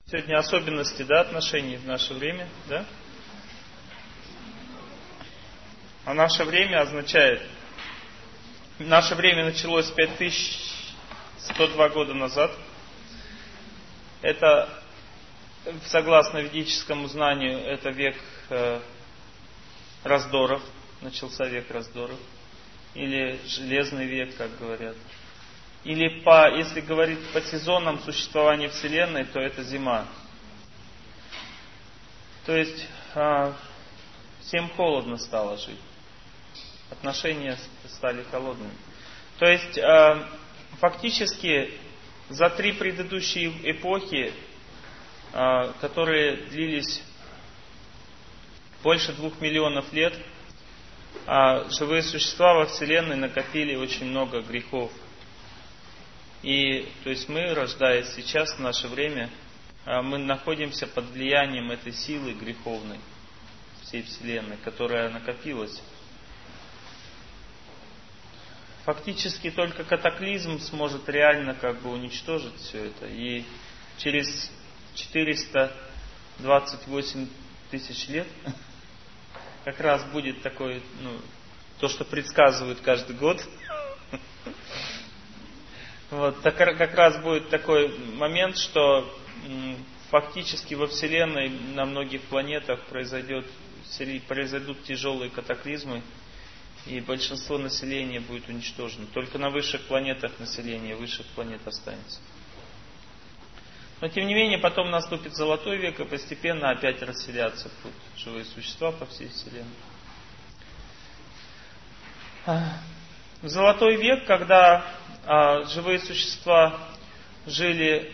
Сегодня особенности, да, отношений в наше время, да? А наше время означает, наше время началось 5102 года назад. Это, согласно ведическому знанию, это век раздоров, начался век раздоров. Или железный век, как говорят. Или если говорить по сезонам существования Вселенной, то это зима. То есть всем холодно стало жить. Отношения стали холодными. То есть фактически за 3 предыдущие эпохи, которые длились больше 2 миллионов лет, живые существа во Вселенной накопили очень много грехов. И то есть мы, рождаясь сейчас, в наше время, мы находимся под влиянием этой силы греховной всей Вселенной, которая накопилась. Фактически только катаклизм сможет реально уничтожить все это. И через 428 тысяч лет как раз будет такой, то, что предсказывают каждый год. Вот, как раз будет такой момент, что фактически во Вселенной на многих планетах произойдут тяжелые катаклизмы, и большинство населения будет уничтожено. Только на высших планетах население высших планет останется. Но тем не менее, потом наступит золотой век, и постепенно опять расселятся живые существа по всей Вселенной. В золотой век, когда живые существа жили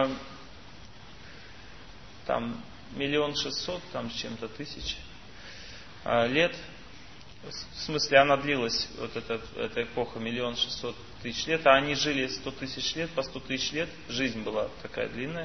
1 600 000 с чем-то тысяч лет, в смысле она длилась, вот эта эпоха 1 600 000 лет, а они жили 100 тысяч лет, по 100 тысяч лет, жизнь была такая длинная.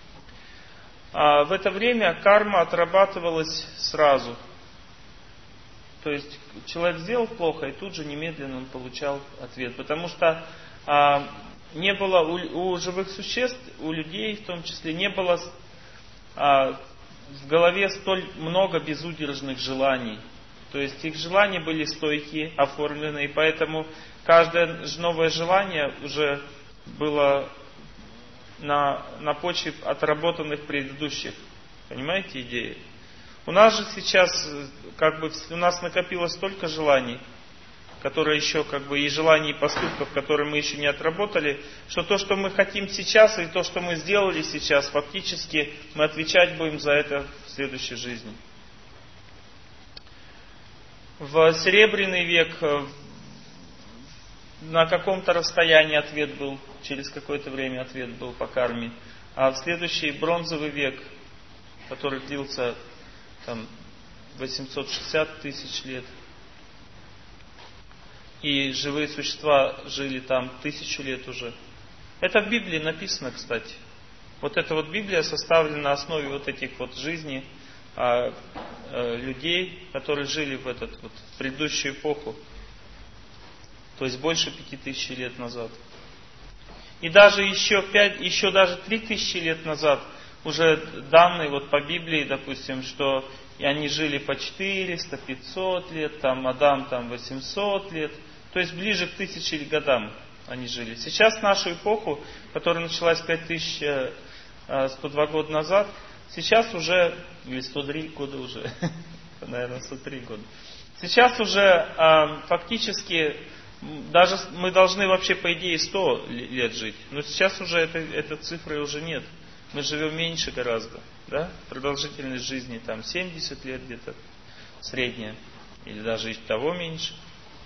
В это время карма отрабатывалась сразу. То есть человек сделал плохо, и тут же немедленно он получал ответ. Потому что не было у живых существ, у людей в том числе, не было в голове столь много безудержных желаний. То есть их желания были стойкие, оформлены, и поэтому каждое новое желание уже было на почве отработанных предыдущих. Понимаете идею? У нас же сейчас, у нас накопилось столько желаний, которые еще, и желаний, и поступков, которые мы еще не отработали, что то, что мы хотим сейчас, и то, что мы сделали сейчас, фактически мы отвечать будем за это в следующей жизни. В Серебряный век на каком-то расстоянии ответ был, через какое-то время ответ был по карме. А в следующий Бронзовый век, который длился 860 тысяч лет, и живые существа жили там 1000 лет уже. Это в Библии написано, кстати. Вот эта вот Библия составлена на основе вот этих вот жизней людей, которые жили в предыдущую эпоху. То есть больше 5000 лет назад. И даже еще даже 3000 лет назад уже данные по Библии, допустим, что и они жили по 400, 500 лет, Адам 800 лет. То есть ближе к 1000 годам они жили. Сейчас нашу эпоху, которая началась 5102 года назад, сейчас уже, или 103 года уже, наверное, 103 года. Сейчас уже фактически, даже мы должны вообще по идее 100 лет жить, но сейчас уже этой цифры уже нет. Мы живем меньше гораздо, да? Продолжительность жизни 70 лет где-то средняя, или даже и того меньше.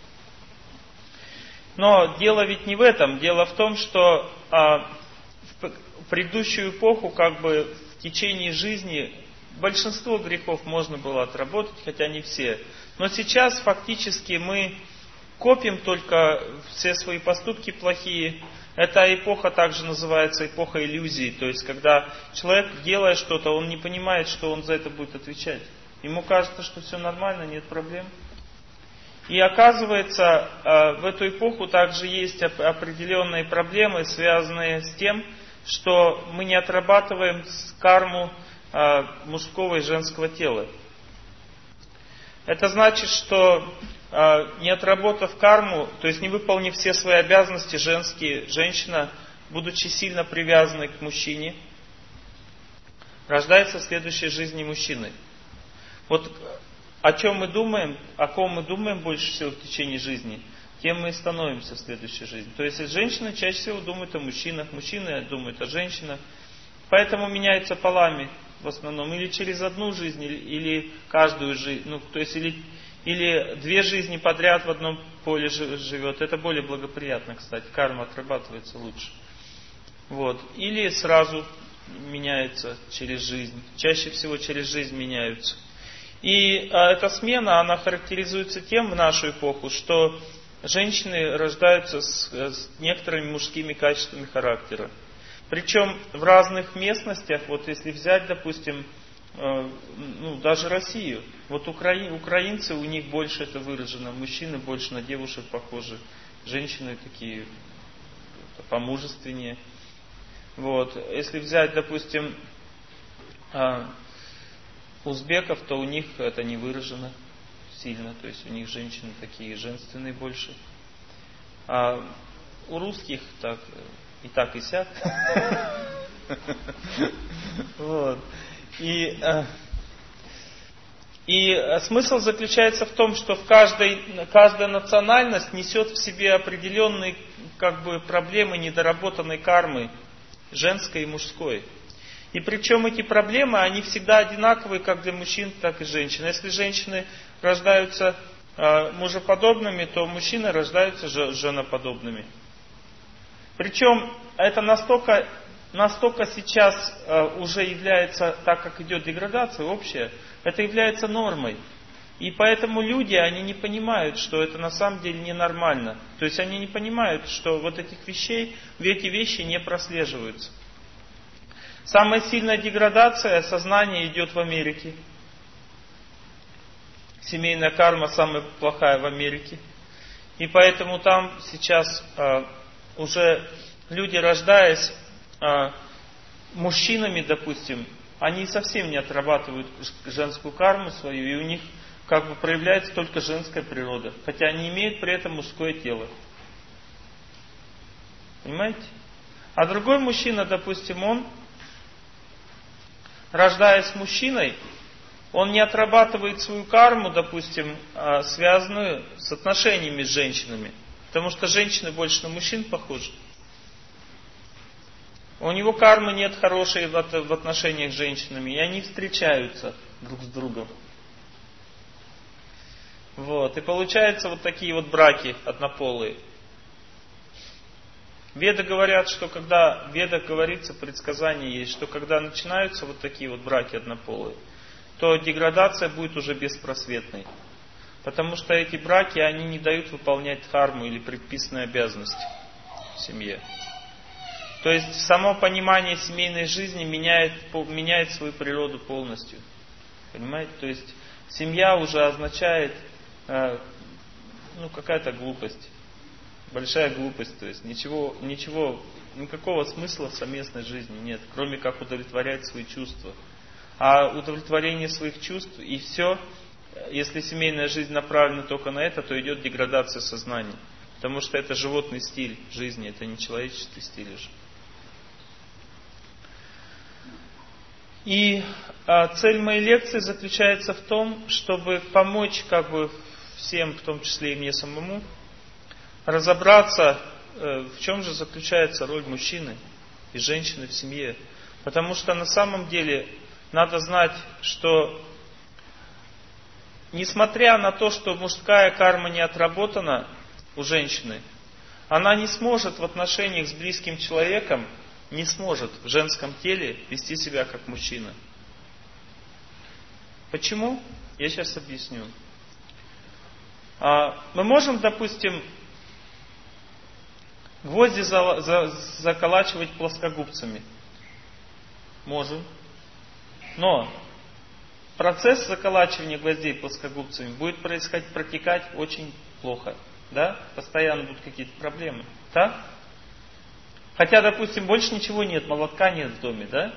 Но дело ведь не в этом. Дело в том, что в предыдущую эпоху, в течение жизни, большинство грехов можно было отработать, хотя не все. Но сейчас фактически мы копим только все свои поступки плохие. Эта эпоха также называется эпоха иллюзий. То есть, когда человек, делая что-то, он не понимает, что он за это будет отвечать. Ему кажется, что все нормально, нет проблем. И оказывается, в эту эпоху также есть определенные проблемы, связанные с тем, что мы не отрабатываем карму мужского и женского тела. Это значит, что не отработав карму, то есть не выполнив все свои обязанности женские, женщина, будучи сильно привязанной к мужчине, рождается в следующей жизни мужчиной. Вот о чем мы думаем, о ком мы думаем больше всего в течение жизни, тем мы и становимся в следующей жизни. То есть женщины чаще всего думают о мужчинах, мужчины думают о женщинах. Поэтому меняются полами в основном. Или через одну жизнь, или каждую жизнь. Ну, то есть или две жизни подряд в одном поле живет. Это более благоприятно, кстати. Карма отрабатывается лучше. Вот. Или сразу меняется через жизнь. Чаще всего через жизнь меняются. И эта смена, она характеризуется тем в нашу эпоху, что женщины рождаются с некоторыми мужскими качествами характера. Причем в разных местностях, вот если взять, допустим, даже Россию, вот украинцы, у них больше это выражено, мужчины больше на девушек похожи, женщины такие помужественнее. Вот. Если взять, допустим, узбеков, то у них это не выражено сильно, то есть у них женщины такие женственные больше. А у русских так и сяк. Вот. И смысл заключается в том, что каждая национальность несет в себе определенные проблемы недоработанной кармы, женской и мужской. И причем эти проблемы, они всегда одинаковые как для мужчин, так и женщин. Если женщины рождаются мужеподобными, то мужчины рождаются женоподобными. Причем это настолько сейчас уже является, так как идет деградация общая, это является нормой. И поэтому люди, они не понимают, что это на самом деле ненормально. То есть они не понимают, что вот этих вещей, эти вещи не прослеживаются. Самая сильная деградация сознания идет в Америке. Семейная карма самая плохая в Америке. И поэтому там сейчас уже люди, рождаясь мужчинами, допустим, они совсем не отрабатывают женскую карму свою, и у них проявляется только женская природа. Хотя они имеют при этом мужское тело. Понимаете? А другой мужчина, допустим, он, рождаясь мужчиной, он не отрабатывает свою карму, допустим, связанную с отношениями с женщинами. Потому что женщины больше на мужчин похожи. У него кармы нет хорошей в отношениях с женщинами, и они встречаются друг с другом. Вот. И получаются вот такие вот браки однополые. Веды говорят, что когда в Ведах говорится, предсказание есть, что когда начинаются вот такие вот браки однополые, то деградация будет уже беспросветной. Потому что эти браки, они не дают выполнять дхарму или предписанные обязанности в семье. То есть само понимание семейной жизни меняет свою природу полностью. Понимаете? То есть семья уже означает какая-то глупость. Большая глупость. То есть никакого смысла в совместной жизни нет, кроме как удовлетворять свои чувства. А удовлетворение своих чувств и все, если семейная жизнь направлена только на это, то идет деградация сознания. Потому что это животный стиль жизни, это не человеческий стиль уже. И цель моей лекции заключается в том, чтобы помочь всем, в том числе и мне самому, разобраться, в чем же заключается роль мужчины и женщины в семье. Потому что на самом деле надо знать, что несмотря на то, что мужская карма не отработана у женщины, она не сможет в отношениях с близким человеком, не сможет в женском теле вести себя как мужчина. Почему? Я сейчас объясню. Мы можем, допустим, гвозди заколачивать плоскогубцами. Можем. Но процесс заколачивания гвоздей плоскогубцами будет протекать очень плохо. Да? Постоянно будут какие-то проблемы. Да? Хотя, допустим, больше ничего нет, молотка нет в доме, да?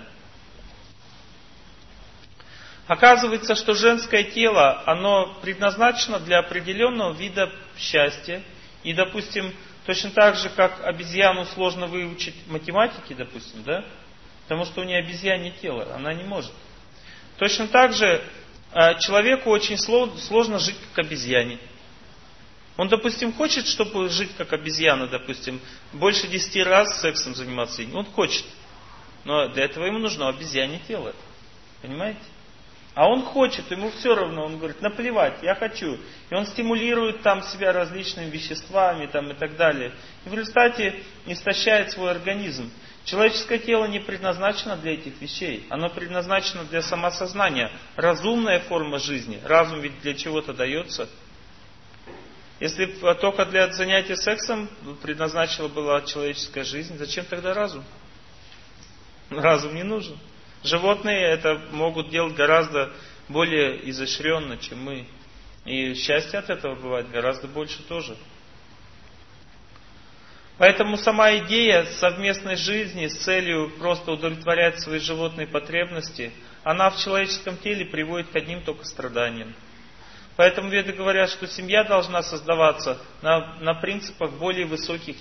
Оказывается, что женское тело, оно предназначено для определенного вида счастья. И, допустим, точно так же, как обезьяну сложно выучить математике, допустим, да? Потому что у нее обезьянье тело, она не может. Точно так же человеку очень сложно жить как обезьяне. Он, допустим, хочет, чтобы жить как обезьяна, допустим, больше 10 раз сексом заниматься. Он хочет. Но для этого ему нужно обезьянье тело. Понимаете? А он хочет, ему все равно, он говорит, наплевать, я хочу. И он стимулирует там себя различными веществами там, и так далее. И в результате истощает свой организм. Человеческое тело не предназначено для этих вещей. Оно предназначено для самосознания. Разумная форма жизни. Разум ведь для чего-то дается. Если только для занятия сексом предназначена была человеческая жизнь, зачем тогда разум? Разум не нужен. Животные это могут делать гораздо более изощренно, чем мы. И счастье от этого бывает гораздо больше тоже. Поэтому сама идея совместной жизни с целью просто удовлетворять свои животные потребности, она в человеческом теле приводит к одним только страданиям. Поэтому веды говорят, что семья должна создаваться на принципах более высоких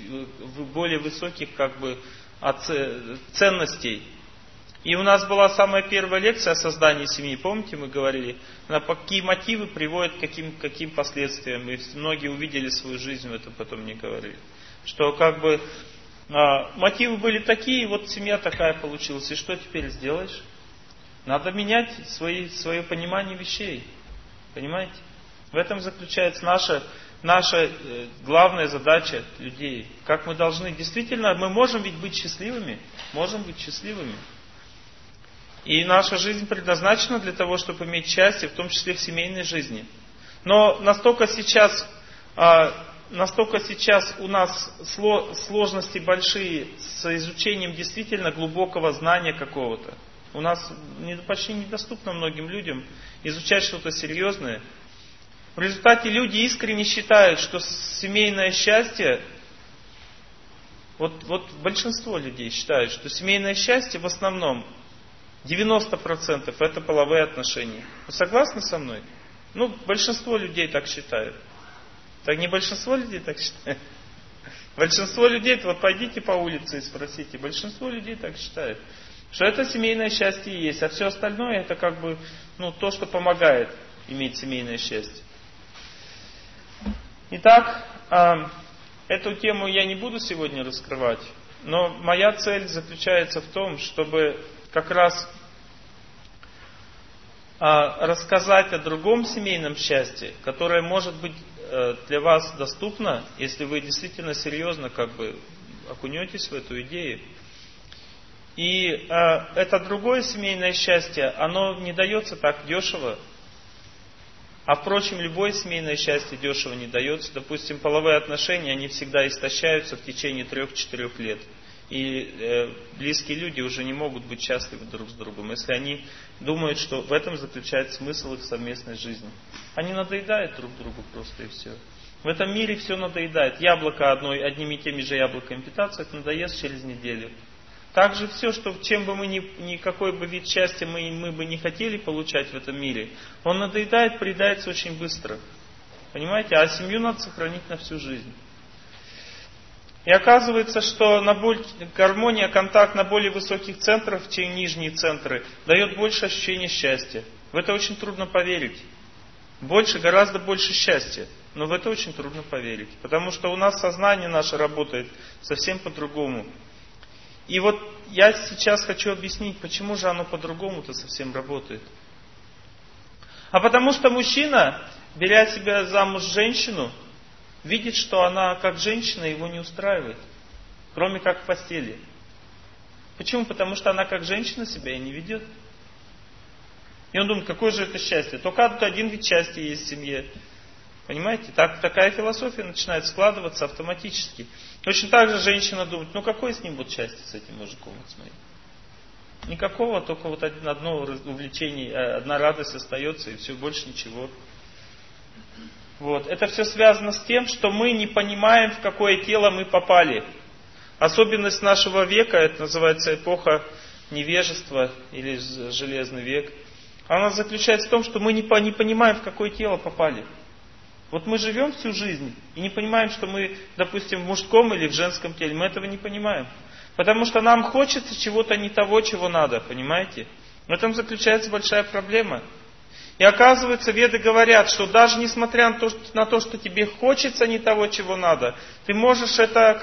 ценностей. И у нас была самая первая лекция о создании семьи, помните, мы говорили, какие мотивы приводят к каким последствиям. И многие увидели свою жизнь в этом, потом мне говорили. Что мотивы были такие, вот семья такая получилась. И что теперь сделаешь? Надо менять свое понимание вещей. Понимаете? В этом заключается наша главная задача людей. Как мы должны, действительно, мы можем ведь быть счастливыми. Можем быть счастливыми. И наша жизнь предназначена для того, чтобы иметь счастье, в том числе в семейной жизни. Но настолько сейчас у нас сложности большие с изучением действительно глубокого знания какого-то. У нас почти недоступно многим людям изучать что-то серьезное. В результате люди искренне считают, что семейное счастье, вот большинство людей считают, что семейное счастье в основном 90% это половые отношения. Вы согласны со мной? Большинство людей так считают. Так не большинство людей так считает. Большинство людей, вот пойдите по улице и спросите, большинство людей так считает, что это семейное счастье и есть, а все остальное это то, что помогает иметь семейное счастье. Итак, эту тему я не буду сегодня раскрывать, но моя цель заключается в том, чтобы как раз рассказать о другом семейном счастье, которое может быть для вас доступно, если вы действительно серьезно окунетесь в эту идею. И это другое семейное счастье, оно не дается так дешево. А впрочем, любое семейное счастье дешево не дается. Допустим, половые отношения, они всегда истощаются в течение 3-4 лет. И близкие люди уже не могут быть счастливы друг с другом, если они думают, что в этом заключается смысл их совместной жизни. Они надоедают друг другу просто и все. В этом мире все надоедает. Яблоко одними и теми же яблоками питаться, это надоест через неделю. Также все, чем бы какой бы вид счастья мы бы не хотели получать в этом мире, он надоедает, приедается очень быстро. Понимаете? А семью надо сохранить на всю жизнь. И оказывается, что гармония, контакт на более высоких центрах, чем нижние центры, дает больше ощущения счастья. В это очень трудно поверить. Гораздо больше счастья. Но в это очень трудно поверить. Потому что у нас сознание наше работает совсем по-другому. И вот я сейчас хочу объяснить, почему же оно по-другому-то совсем работает. А потому что мужчина, беря себя замуж женщину, видит, что она как женщина его не устраивает. Кроме как в постели. Почему? Потому что она как женщина себя и не ведет. И он думает, какое же это счастье? Только один вид счастья есть в семье. Понимаете? Такая философия начинает складываться автоматически. Точно так же женщина думает, какое с ним будет счастье, с этим мужиком? Никакого, только одно увлечение, одна радость остается, и все, больше ничего. Это все связано с тем, что мы не понимаем, в какое тело мы попали. особенность нашего века, это называется эпоха невежества или железный век, она заключается в том, что мы не понимаем, в какое тело попали. Вот мы живем всю жизнь и не понимаем, что мы, допустим, в мужском или в женском теле. Мы этого не понимаем. Потому что нам хочется чего-то не того, чего надо, понимаете? В этом заключается большая проблема. И оказывается, веды говорят, что даже несмотря на то, что тебе хочется не того, чего надо, ты можешь это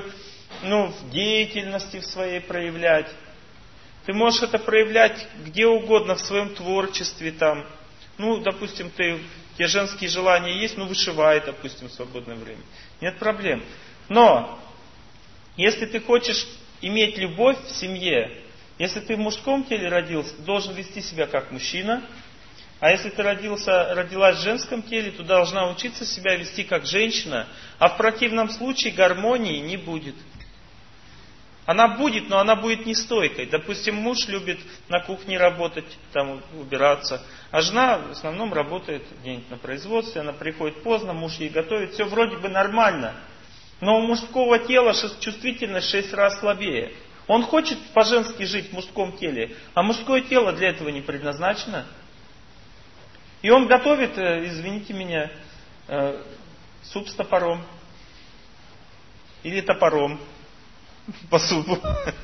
в деятельности в своей проявлять. Ты можешь это проявлять где угодно, в своем творчестве там. Допустим, тебе женские желания есть, вышивай, допустим, в свободное время. Нет проблем. Но, если ты хочешь иметь любовь в семье, если ты в мужском теле родился, ты должен вести себя как мужчина. А если ты родилась в женском теле, то должна учиться себя вести как женщина. А в противном случае гармонии не будет. Она будет, но она будет нестойкой. Допустим, муж любит на кухне работать, там убираться, а жена в основном работает где-нибудь на производстве, она приходит поздно, муж ей готовит, все вроде бы нормально. Но у мужского тела чувствительность 6 раз слабее. Он хочет по-женски жить в мужском теле, а мужское тело для этого не предназначено. И он готовит, извините меня, суп с топором. Или топором по супу.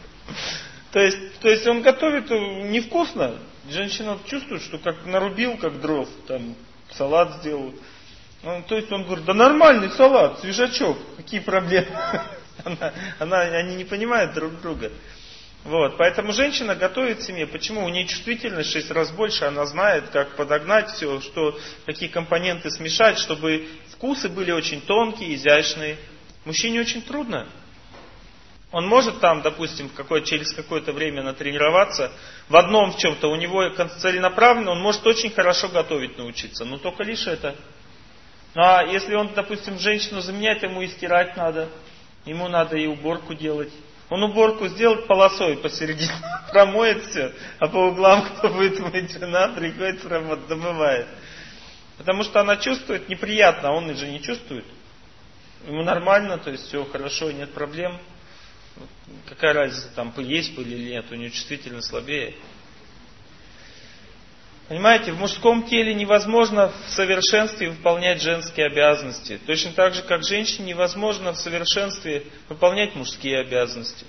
То есть он готовит невкусно. Женщина чувствует, что как нарубил, как дров, там салат сделал. То есть он говорит, да нормальный салат, свежачок, какие проблемы? Они не понимают друг друга. Поэтому женщина готовит семье. Почему? У нее чувствительность 6 раз больше, она знает, как подогнать все, какие компоненты смешать, чтобы вкусы были очень тонкие, изящные. Мужчине очень трудно. Он может там, допустим, через какое-то время натренироваться в одном в чем-то, у него целенаправленно, он может очень хорошо готовить научиться, но только лишь это. А если он, допустим, женщину заменяет, ему и стирать надо, ему надо и уборку делать. Он уборку сделает полосой посередине, промоет все, а по углам кто будет мыть, жена приходит с работы, домывает. Потому что она чувствует неприятно, а он же не чувствует. Ему нормально, то есть все хорошо, нет проблем. Какая разница, там есть пыль или нет, у него чувствительность слабее. Понимаете, в мужском теле невозможно в совершенстве выполнять женские обязанности. Точно так же, как женщине невозможно в совершенстве выполнять мужские обязанности.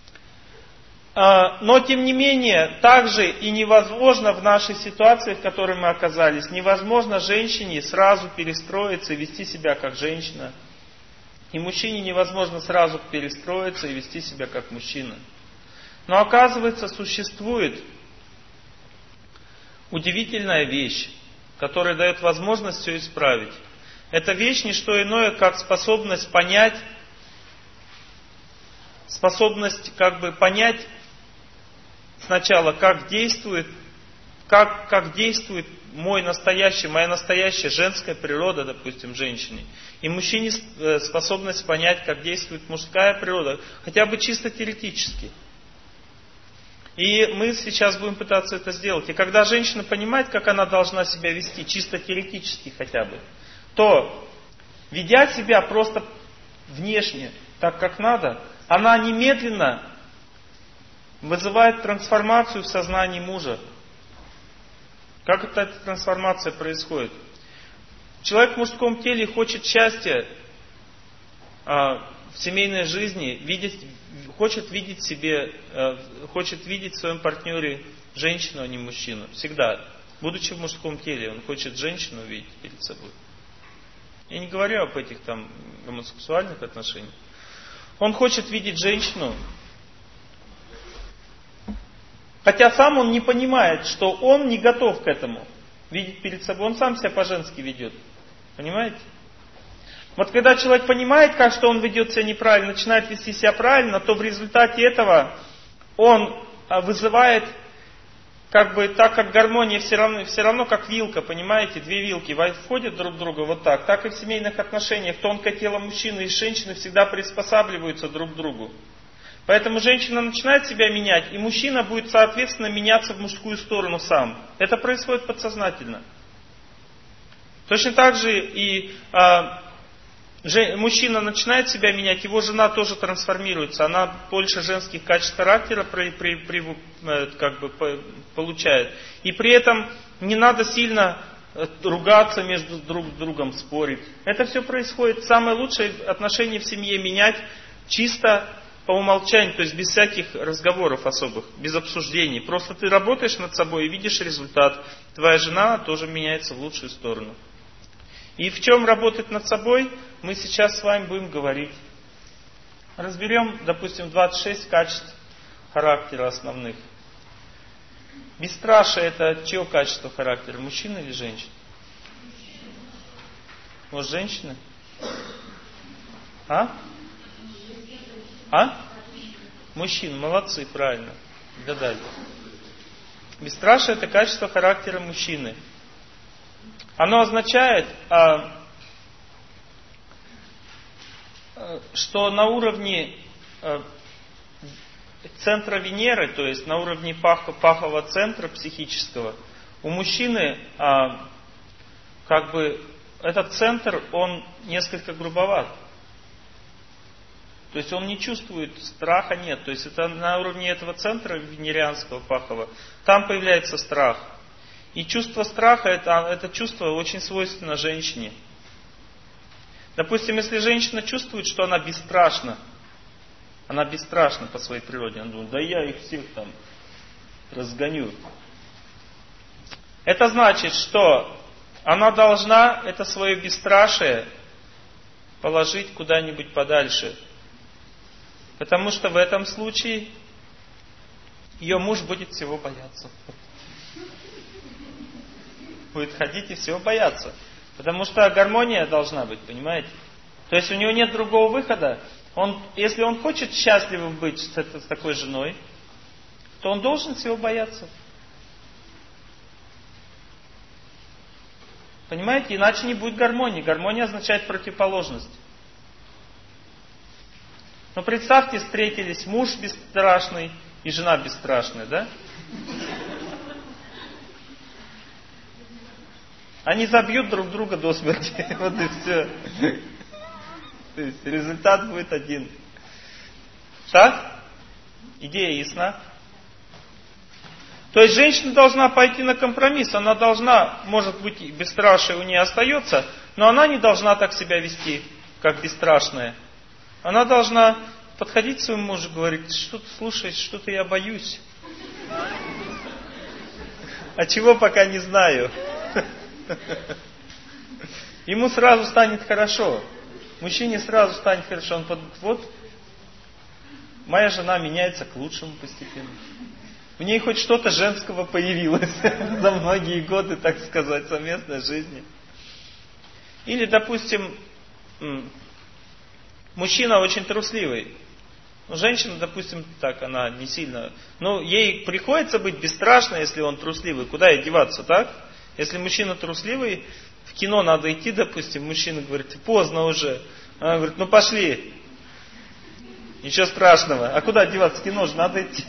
Но, тем не менее, также и невозможно в нашей ситуации, в которой мы оказались, невозможно женщине сразу перестроиться и вести себя как женщина. И мужчине невозможно сразу перестроиться и вести себя как мужчина. Но оказывается, существует удивительная вещь, которая дает возможность все исправить. Эта вещь не что иное, как способность понять сначала, как действует моя настоящая женская природа, допустим, женщине. И мужчине способность понять, как действует мужская природа, хотя бы чисто теоретически. И мы сейчас будем пытаться это сделать. И когда женщина понимает, как она должна себя вести, чисто теоретически хотя бы, то, ведя себя просто внешне, так как надо, она немедленно вызывает трансформацию в сознании мужа. Как эта трансформация происходит? Человек в мужском теле хочет счастья в семейной жизни, хочет видеть в своем партнере женщину, а не мужчину. Всегда. Будучи в мужском теле, он хочет женщину видеть перед собой. Я не говорю об этих там гомосексуальных отношениях. Он хочет видеть женщину, хотя сам он не понимает, что он не готов к этому. Видеть перед собой, он сам себя по-женски ведет. Понимаете? Вот когда человек понимает, что он ведет себя неправильно, начинает вести себя правильно, то в результате этого он вызывает, так как гармония все равно как вилка, понимаете, 2 вилки входят друг в друга вот так и в семейных отношениях тонкое тело мужчины и женщины всегда приспосабливаются друг к другу. Поэтому женщина начинает себя менять, и мужчина будет, соответственно, меняться в мужскую сторону сам. Это происходит подсознательно. Точно так же и мужчина начинает себя менять, его жена тоже трансформируется. Она больше женских качеств характера получает. И при этом не надо сильно ругаться между друг другом, спорить. Это все происходит. Самое лучшее отношение в семье менять чисто по умолчанию, то есть без всяких разговоров особых, без обсуждений. Просто ты работаешь над собой и видишь результат. Твоя жена тоже меняется в лучшую сторону. И в чем работать над собой, мы сейчас с вами будем говорить. Разберем, допустим, 26 качеств характера основных. Бесстрашие — это чье качество характера? Мужчина или женщина? Может, женщины? А? Мужчины, молодцы, правильно. Гадали. Бесстрашие — это качество характера мужчины. Оно означает, что на уровне центра Венеры, то есть на уровне пахового центра психического, у мужчины этот центр, он несколько грубоват. То есть он не чувствует, страха нет. То есть это на уровне этого центра венерианского пахового, там появляется страх. И чувство страха, это чувство очень свойственно женщине. Допустим, если женщина чувствует, что она бесстрашна по своей природе, она думает, да я их всех там разгоню. Это значит, что она должна это свое бесстрашие положить куда-нибудь подальше. Потому что в этом случае ее муж будет всего бояться. Будет ходить и всего бояться. Потому что гармония должна быть, понимаете? То есть у него нет другого выхода. Если он хочет счастливым быть с такой женой, то он должен всего бояться. Понимаете? Иначе не будет гармонии. Гармония означает противоположность. Но представьте, встретились муж бесстрашный и жена бесстрашная, да? Они забьют друг друга до смерти. Вот и все. То есть результат будет один. Так? Идея ясна? То есть женщина должна пойти на компромисс. Она должна, может быть, бесстрашие у нее остается, но она не должна так себя вести, как бесстрашная. Она должна подходить к своему мужу и говорить, что-то слушай, что-то я боюсь. А чего пока не знаю. Ему сразу станет хорошо. Мужчине сразу станет хорошо. Он подумает, вот, моя жена меняется к лучшему постепенно. В ней хоть что-то женского появилось за многие годы, так сказать, совместной жизни. Или, допустим, мужчина очень трусливый. Женщина, допустим, так, она не сильно... ей приходится быть бесстрашной, если он трусливый. Куда ей деваться, так? Если мужчина трусливый, в кино надо идти, допустим, мужчина говорит, поздно уже. Она говорит, пошли. Ничего страшного. А куда деваться? В кино же надо идти.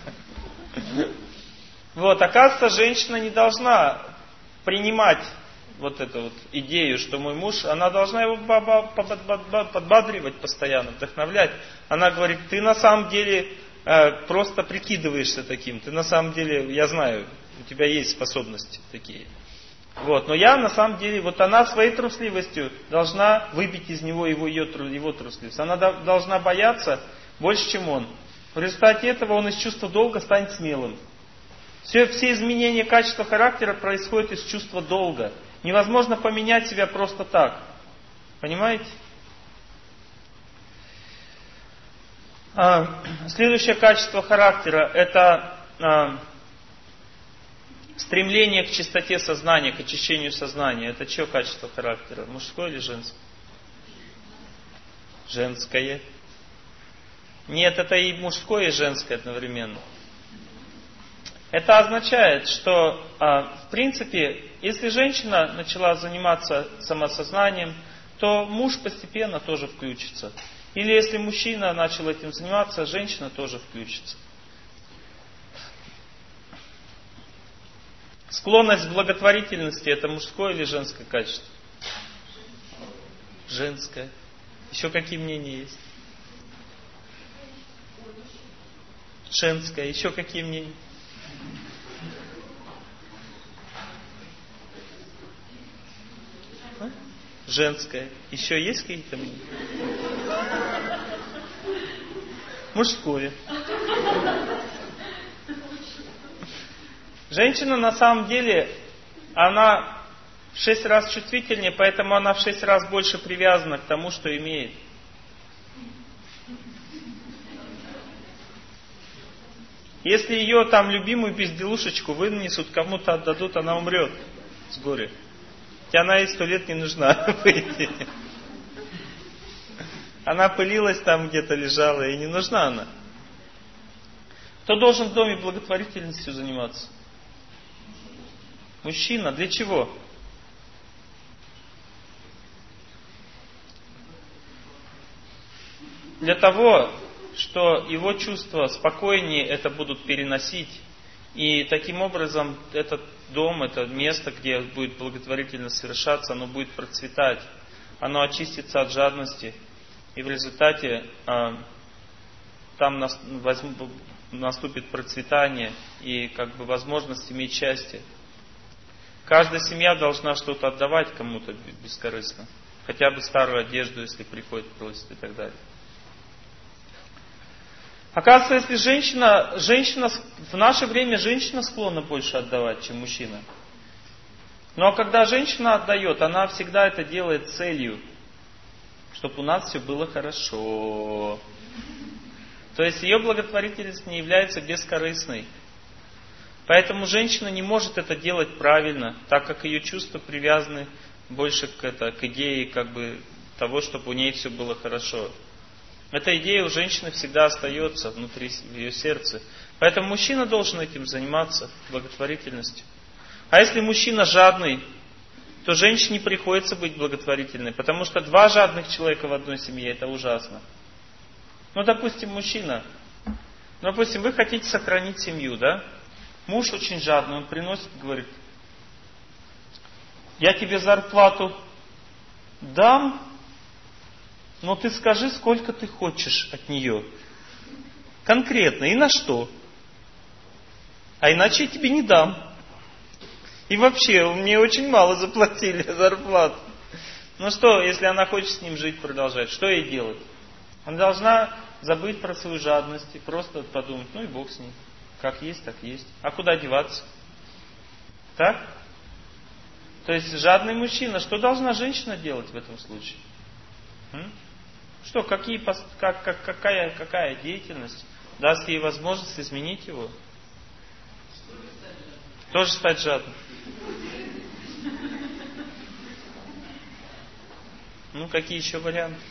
Вот, оказывается, женщина не должна принимать вот эту вот идею, что мой муж, она должна его подбадривать постоянно, вдохновлять. Она говорит, ты на самом деле просто прикидываешься таким. Ты на самом деле, я знаю, у тебя есть способности такие. Вот, но я на самом деле, вот она своей трусливостью должна выбить из него его трусливость. Она должна бояться больше, чем он. В результате этого он из чувства долга станет смелым. Все изменения качества характера происходят из чувства долга. Невозможно поменять себя просто так. Понимаете? Следующее качество характера — это стремление к чистоте сознания, к очищению сознания. Это чье качество характера? Мужское или женское? Женское. Нет, это и мужское, и женское одновременно. Это означает, что, в принципе, если женщина начала заниматься самосознанием, то муж постепенно тоже включится. Или если мужчина начал этим заниматься, женщина тоже включится. Склонность к благотворительности — это мужское или женское качество? женское. Еще какие мнения есть? Женское. Еще какие мнения? Женское. Еще есть какие-то мнения? Мужское. Женщина на самом деле, она в 6 раз чувствительнее, поэтому она в 6 раз больше привязана к тому, что имеет. Если ее там любимую безделушечку вынесут, кому-то отдадут, она умрет с горя. И она ей 100 лет не нужна, по идее. Она пылилась там где-то, лежала, и не нужна она. Кто должен в доме благотворительностью заниматься? Мужчина. Для чего? Для того, что его чувства спокойнее это будут переносить. И таким образом этот дом, это место, где будет благотворительность совершаться, оно будет процветать. Оно очистится от жадности. И в результате там наступит процветание и как бы возможность иметь счастье. Каждая семья должна что-то отдавать кому-то бескорыстно. Хотя бы старую одежду, если приходит, просит и так далее. Оказывается, если женщина, в наше время женщина склонна больше отдавать, чем мужчина. Но когда женщина отдает, она всегда это делает целью, чтобы у нас все было хорошо. То есть ее благотворительность не является бескорыстной. Поэтому женщина не может это делать правильно, так как ее чувства привязаны больше к идее как бы, того, чтобы у ней все было хорошо. Эта идея у женщины всегда остается внутри ее сердца. Поэтому мужчина должен этим заниматься, благотворительностью. А если мужчина жадный, то женщине приходится быть благотворительной, потому что 2 жадных человека в одной семье, это ужасно. Ну, допустим, мужчина, допустим, вы хотите сохранить семью, да? Муж очень жадный, он приносит, говорит, я тебе зарплату дам, но ты скажи, сколько ты хочешь от нее. Конкретно, и на что. А иначе я тебе не дам. И вообще, мне очень мало заплатили зарплату. Ну что, если она хочет с ним жить, продолжать, что ей делать? Она должна забыть про свою жадность и просто подумать, ну и Бог с ней. Как есть, так есть. А куда деваться? Так? То есть жадный мужчина, что должна женщина делать в этом случае? Что, какая деятельность даст ей возможность изменить его? Тоже стать жадным. Ну, какие еще варианты?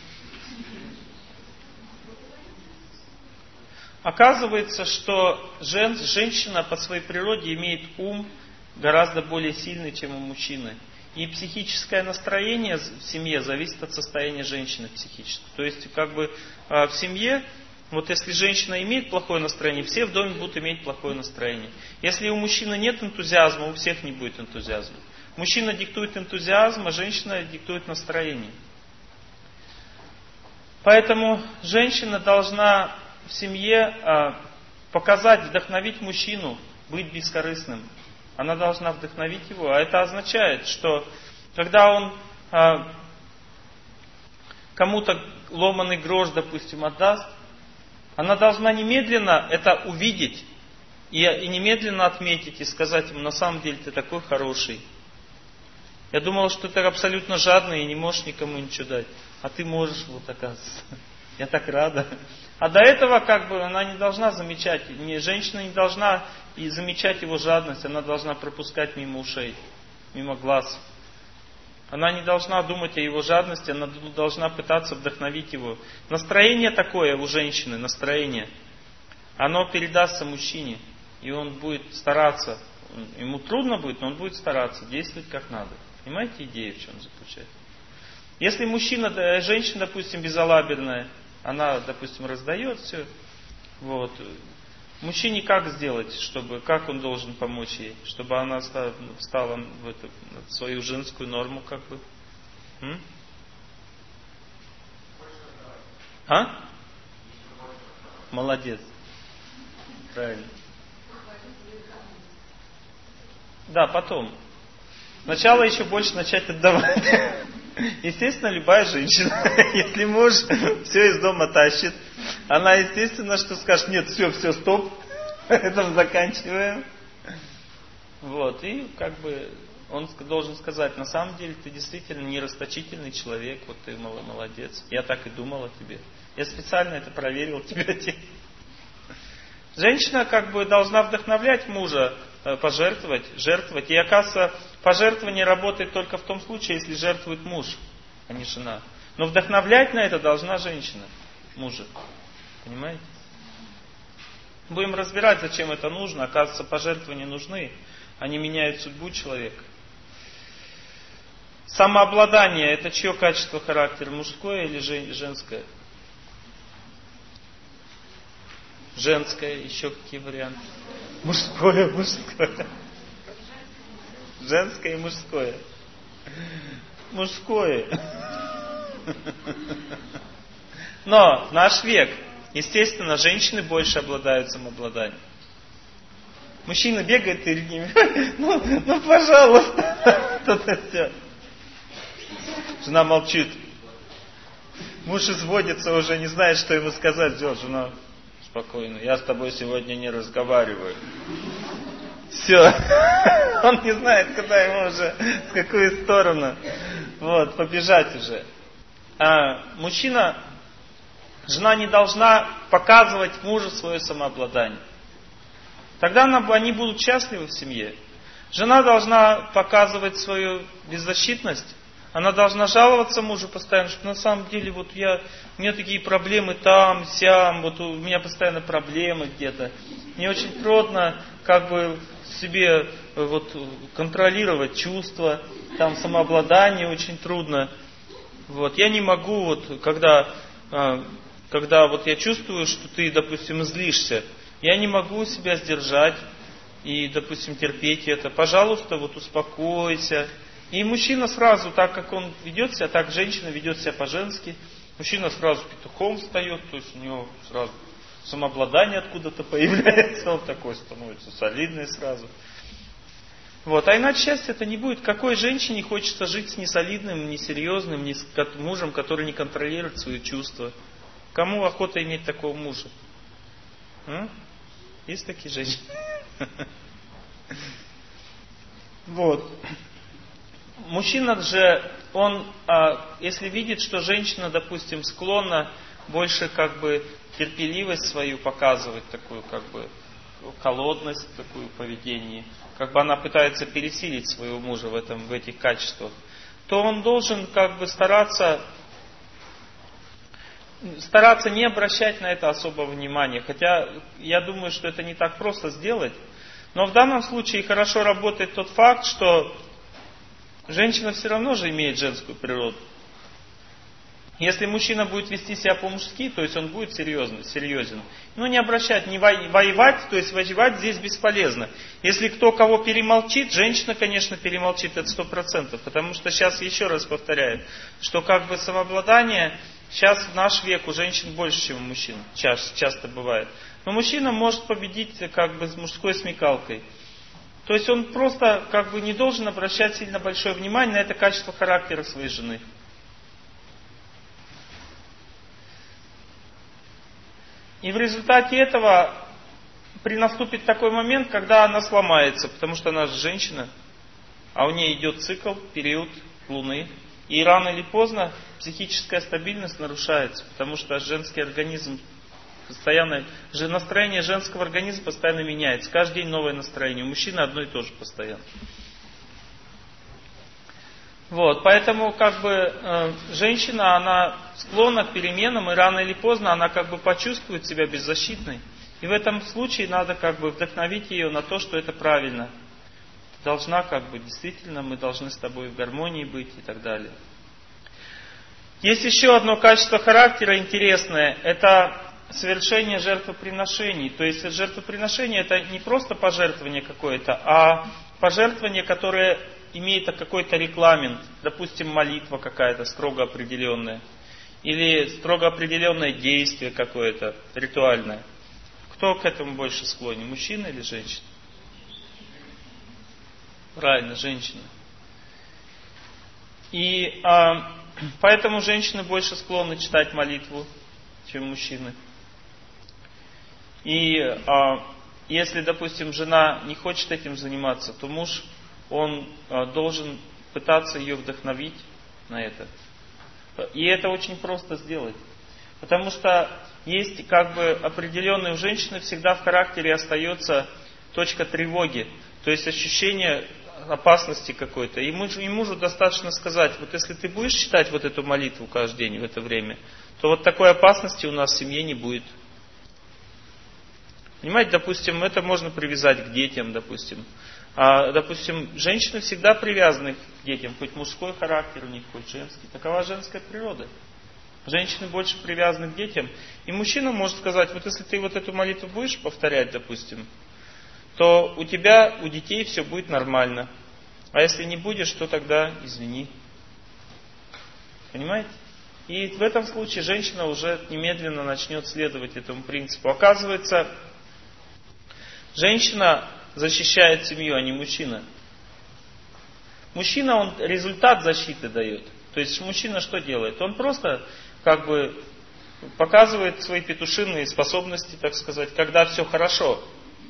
Оказывается, что женщина по своей природе имеет ум гораздо более сильный, чем у мужчины. И психическое настроение в семье зависит от состояния женщины психического. То есть, как бы в семье, вот если женщина имеет плохое настроение, все в доме будут иметь плохое настроение. Если у мужчины нет энтузиазма, у всех не будет энтузиазма. Мужчина диктует энтузиазм, а женщина диктует настроение. Поэтому женщина должна в семье показать, вдохновить мужчину быть бескорыстным. Она должна вдохновить его. А это означает, что когда он кому-то ломаный грош, допустим, отдаст, она должна немедленно это увидеть и немедленно отметить и сказать ему, на самом деле ты такой хороший. Я думала, что ты абсолютно жадный и не можешь никому ничего дать. А ты можешь, вот оказывается. Я так рада. А до этого как бы она не должна замечать, женщина не должна и замечать его жадность, она должна пропускать мимо ушей, мимо глаз. Она не должна думать о его жадности, она должна пытаться вдохновить его. Настроение такое у женщины, настроение, оно передастся мужчине, и он будет стараться. Ему трудно будет, но он будет стараться действовать как надо. Понимаете идея в чем заключается? Если женщина, допустим, безалаберная, она, допустим, раздает все. Вот. Мужчине как сделать, как он должен помочь ей, чтобы она встала в свою женскую норму, как бы? А? Молодец. Правильно. Да, потом. Сначала еще больше начать отдавать. Естественно, любая женщина, если муж все из дома тащит, она, естественно, что скажет: нет, все, стоп, этом заканчиваем. Вот, и как бы он должен сказать: на самом деле ты действительно не расточительный человек, вот ты молодец, я так и думал о тебе. Я специально это проверил тебя. Женщина как бы должна вдохновлять мужа пожертвовать, жертвовать. И оказывается, пожертвование работает только в том случае, если жертвует муж, а не жена. Но вдохновлять на это должна женщина, мужа. Понимаете? Будем разбирать, зачем это нужно. Оказывается, пожертвования нужны. Они меняют судьбу человека. Самообладание — это чье качество характера? Мужское или женское? Женское. Еще какие варианты? Мужское. Женское и мужское. Мужское. Но в наш век, естественно, женщины больше обладают самообладанием. Мужчина бегает перед ними. Ну, пожалуйста. Это все. Жена молчит. Муж изводится, уже не знает, что ему сказать. Жена: спокойно, я с тобой сегодня не разговариваю. Все. Он не знает, куда ему уже, в какую сторону. Вот, побежать уже. Жена не должна показывать мужу свое самообладание. Тогда они будут счастливы в семье. Жена должна показывать свою беззащитность. Она должна жаловаться мужу постоянно, что на самом деле вот у меня такие проблемы там, сям, вот у меня постоянно проблемы где-то. Мне очень трудно как бы себе вот контролировать чувства, там самообладание очень трудно. Вот я не могу вот когда вот я чувствую, что ты, допустим, злишься, я не могу себя сдержать и, допустим, терпеть это. Пожалуйста, вот успокойся. И мужчина сразу, так как он ведет себя, так женщина ведет себя по-женски. Мужчина сразу петухом встает, то есть у него сразу самообладание откуда-то появляется, он такой становится солидный сразу. Вот. А иначе счастья это не будет. Какой женщине хочется жить с несолидным, несерьезным мужем, который не контролирует свои чувства? Кому охота иметь такого мужа? Есть такие женщины? Вот. Мужчина же, он, если видит, что женщина, допустим, склонна больше как бы терпеливость свою показывать, такую как бы холодность, такую поведение, как бы она пытается пересилить своего мужа в этих качествах, то он должен как бы стараться не обращать на это особого внимания. Хотя я думаю, что это не так просто сделать. Но в данном случае хорошо работает тот факт, что женщина все равно же имеет женскую природу. Если мужчина будет вести себя по-мужски, то есть он будет серьезен. Но не обращать, не воевать, то есть воевать здесь бесполезно. Если кто кого перемолчит, женщина, конечно, перемолчит, это 100%. Потому что сейчас, еще раз повторяю, что как бы самообладание, сейчас в наш век у женщин больше, чем у мужчин. Часто бывает. Но мужчина может победить как бы с мужской смекалкой. То есть он просто как бы не должен обращать сильно большое внимание на это качество характера своей жены. И в результате этого наступит такой момент, когда она сломается, потому что она же женщина, а у нее идет цикл, период Луны. И рано или поздно психическая стабильность нарушается, потому что женский организм постоянно, настроение женского организма постоянно меняется. Каждый день новое настроение. У мужчины одно и то же постоянно. Вот, поэтому как бы женщина, она склонна к переменам, и рано или поздно она как бы почувствует себя беззащитной. И в этом случае надо как бы вдохновить ее на то, что это правильно. Ты должна как бы, действительно, мы должны с тобой в гармонии быть и так далее. Есть еще одно качество характера интересное, это совершение жертвоприношений. То есть жертвоприношение это не просто пожертвование какое-то, а пожертвование, которое имеет какой-то регламент, допустим, молитва какая-то строго определенная. или строго определенное действие какое-то, ритуальное. Кто к этому больше склонен, мужчина или женщина? Правильно, женщина. И поэтому женщины больше склонны читать молитву, чем мужчины. И если, допустим, жена не хочет этим заниматься, то муж, он должен пытаться ее вдохновить на это. И это очень просто сделать. Потому что есть как бы определенная у женщины всегда в характере остается точка тревоги. То есть ощущение опасности какой-то. И мужу достаточно сказать, вот если ты будешь читать вот эту молитву каждый день в это время, то вот такой опасности у нас в семье не будет. Понимаете, допустим, это можно привязать к детям, допустим. Допустим, женщины всегда привязаны к детям, хоть мужской характер у них, хоть женский. Такова женская природа. Женщины больше привязаны к детям. И мужчина может сказать, вот если ты вот эту молитву будешь повторять, допустим, то у тебя, у детей все будет нормально. А если не будешь, то тогда извини. Понимаете? И в этом случае женщина уже немедленно начнет следовать этому принципу. Оказывается, женщина защищает семью, а не мужчина. Мужчина, он результат защиты дает. То есть мужчина что делает? Он просто как бы показывает свои петушиные способности, так сказать, когда все хорошо.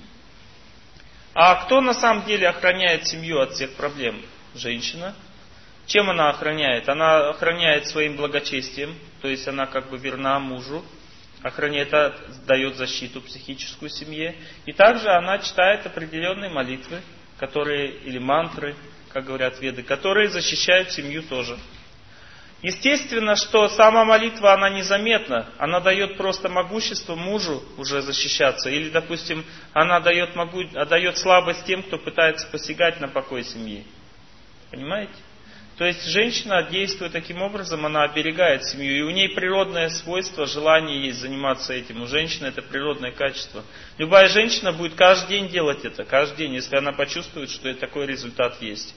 А кто на самом деле охраняет семью от всех проблем? Женщина. Чем она охраняет? Она охраняет своим благочестием, то есть она как бы верна мужу, охраняет, дает защиту психическую семье. И также она читает определенные молитвы, которые, или мантры, как говорят веды, которые защищают семью тоже. Естественно, что сама молитва, она незаметна. Она дает просто могущество мужу уже защищаться. Или, допустим, она дает слабость тем, кто пытается посягать на покой семьи. Понимаете? То есть женщина, действуя таким образом, она оберегает семью. И у ней природное свойство, желание есть заниматься этим. У женщины это природное качество. Любая женщина будет каждый день делать это. Каждый день, если она почувствует, что такой результат есть.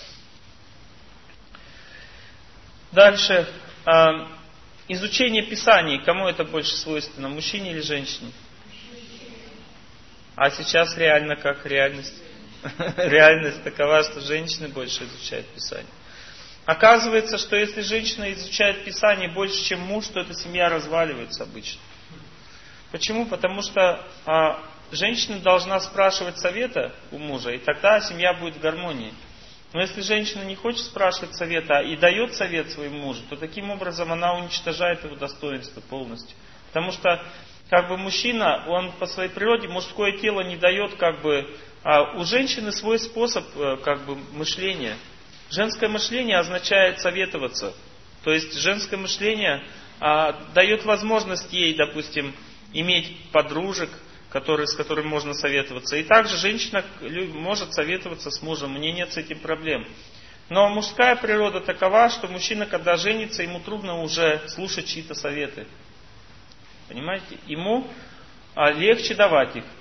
Дальше. Изучение Писаний. Кому это больше свойственно? Мужчине или женщине? А сейчас реально как реальность? Реальность такова, что женщины больше изучают Писание. Оказывается, что если женщина изучает Писание больше, чем муж, то эта семья разваливается обычно. Почему? Потому что женщина должна спрашивать совета у мужа, и тогда семья будет в гармонии. Но если женщина не хочет спрашивать совета и дает совет своему мужу, то таким образом она уничтожает его достоинство полностью. Потому что как бы мужчина, он по своей природе, мужское тело не дает как бы... у женщины свой способ как бы мышления. Женское мышление означает советоваться. То есть женское мышление дает возможность ей, допустим, иметь подружек, с которыми можно советоваться. И также женщина может советоваться с мужем, у нее нет с этим проблем. Но мужская природа такова, что мужчина, когда женится, ему трудно уже слушать чьи-то советы. Понимаете? Ему легче давать их.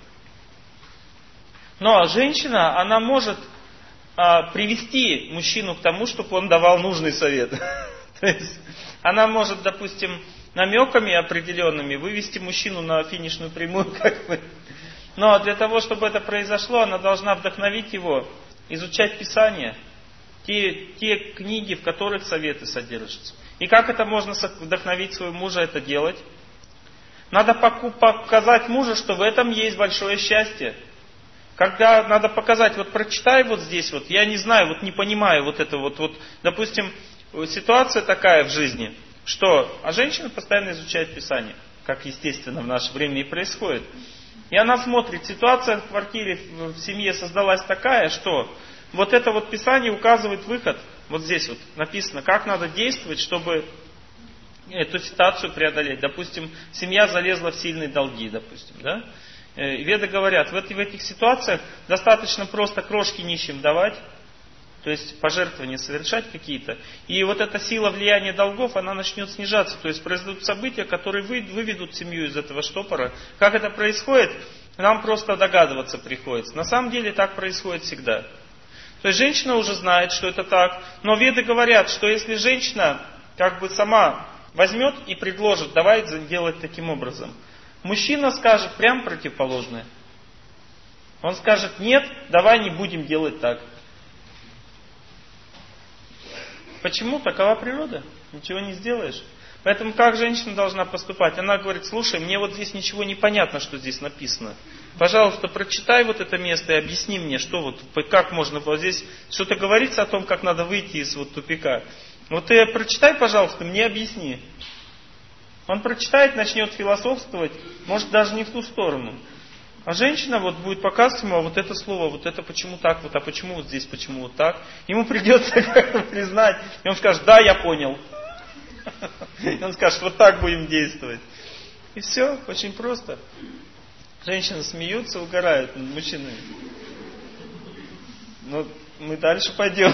Но женщина, она может привести мужчину к тому, чтобы он давал нужный совет. То есть она может, допустим, намеками определенными вывести мужчину на финишную прямую, как бы. Но для того, чтобы это произошло, она должна вдохновить его изучать Писание, те книги, в которых советы содержатся. И как это можно вдохновить своего мужа это делать? Надо показать мужу, что в этом есть большое счастье. Когда надо показать, вот прочитай вот здесь, вот я не знаю, вот не понимаю вот это вот, допустим, ситуация такая в жизни, что женщина постоянно изучает Писание, как естественно в наше время и происходит. И она смотрит, ситуация в квартире, в семье создалась такая, что вот это вот Писание указывает выход. Вот здесь вот написано, как надо действовать, чтобы эту ситуацию преодолеть. Допустим, семья залезла в сильные долги, допустим, да? Веды говорят, в этих ситуациях достаточно просто крошки нищим давать, то есть пожертвования совершать какие-то. И вот эта сила влияния долгов, она начнет снижаться. То есть произойдут события, которые выведут семью из этого штопора. Как это происходит, нам просто догадываться приходится. На самом деле так происходит всегда. То есть женщина уже знает, что это так. Но веды говорят, что если женщина как бы сама возьмет и предложит, давай делать таким образом. Мужчина скажет прям противоположное. Он скажет, нет, давай не будем делать так. Почему? Такова природа. Ничего не сделаешь. Поэтому как женщина должна поступать? Она говорит, слушай, мне вот здесь ничего не понятно, что здесь написано. Пожалуйста, прочитай вот это место и объясни мне, что вот, как можно, вот здесь что-то говорится о том, как надо выйти из вот тупика. Вот ты прочитай, пожалуйста, мне объясни. Он прочитает, начнет философствовать, может даже не в ту сторону. А женщина вот будет показывать ему, а вот это слово, вот это почему так, вот, а почему вот здесь, почему вот так. Ему придется как-то признать. И он скажет, да, я понял. И он скажет, вот так будем действовать. И все, очень просто. Женщины смеются, угорают над мужчинами. Но мы дальше пойдем.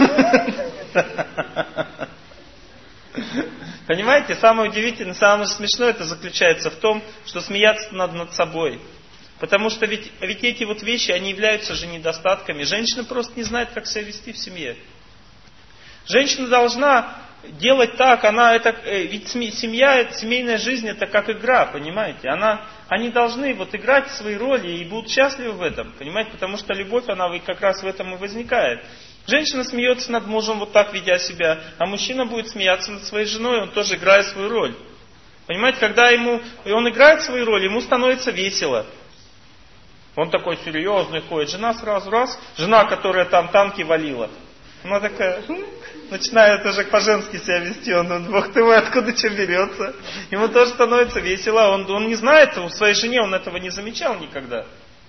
Понимаете, самое удивительное, самое смешное это заключается в том, что смеяться надо над собой. Потому что ведь эти вот вещи, они являются же недостатками. Женщина просто не знает, как себя вести в семье. Женщина должна делать так, ведь семья, семейная жизнь это как игра, понимаете? Они должны вот играть свои роли и будут счастливы в этом, понимаете? Потому что любовь, она как раз в этом и возникает. Женщина смеется над мужем, вот так ведя себя, а мужчина будет смеяться над своей женой, он тоже играет свою роль. Понимаете, когда он играет свою роль, ему становится весело. Он такой серьезный ходит, жена сразу раз, жена, которая там танки валила, она такая, начинает уже по-женски себя вести, он, бог ты мой, откуда что берется. Ему тоже становится весело, он не знает, у своей жене он этого не замечал никогда.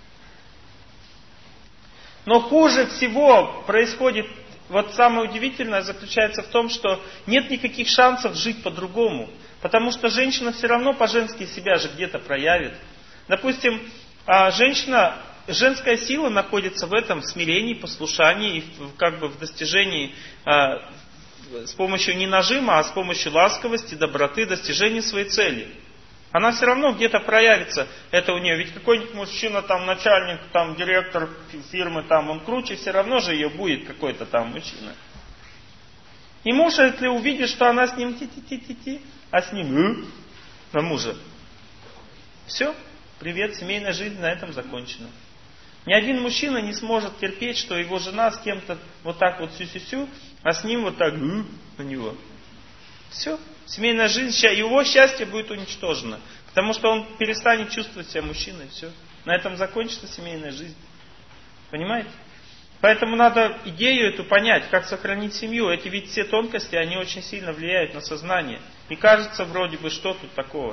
Но хуже всего происходит, вот самое удивительное заключается в том, что нет никаких шансов жить по-другому. Потому что женщина все равно по-женски себя же где-то проявит. Допустим, женская сила находится в этом, в смирении, послушании, и в достижении с помощью не нажима, а с помощью ласковости, доброты, достижения своей цели. Она все равно где-то проявится, это у нее. Ведь какой-нибудь мужчина, там, начальник, там, директор фирмы, там, он круче, все равно же ее будет какой-то там мужчина. И муж, если увидит, что она с ним ти-ти-ти-ти-ти, а с ним на мужа, все, привет, семейная жизнь на этом закончена. Ни один мужчина не сможет терпеть, что его жена с кем-то вот так вот сю-сю-сю, а с ним вот так на него. Все. Семейная жизнь, его счастье будет уничтожено. Потому что он перестанет чувствовать себя мужчиной. Все. На этом закончится семейная жизнь. Понимаете? Поэтому надо идею эту понять, как сохранить семью. Эти ведь все тонкости, они очень сильно влияют на сознание. И кажется вроде бы, что тут такого.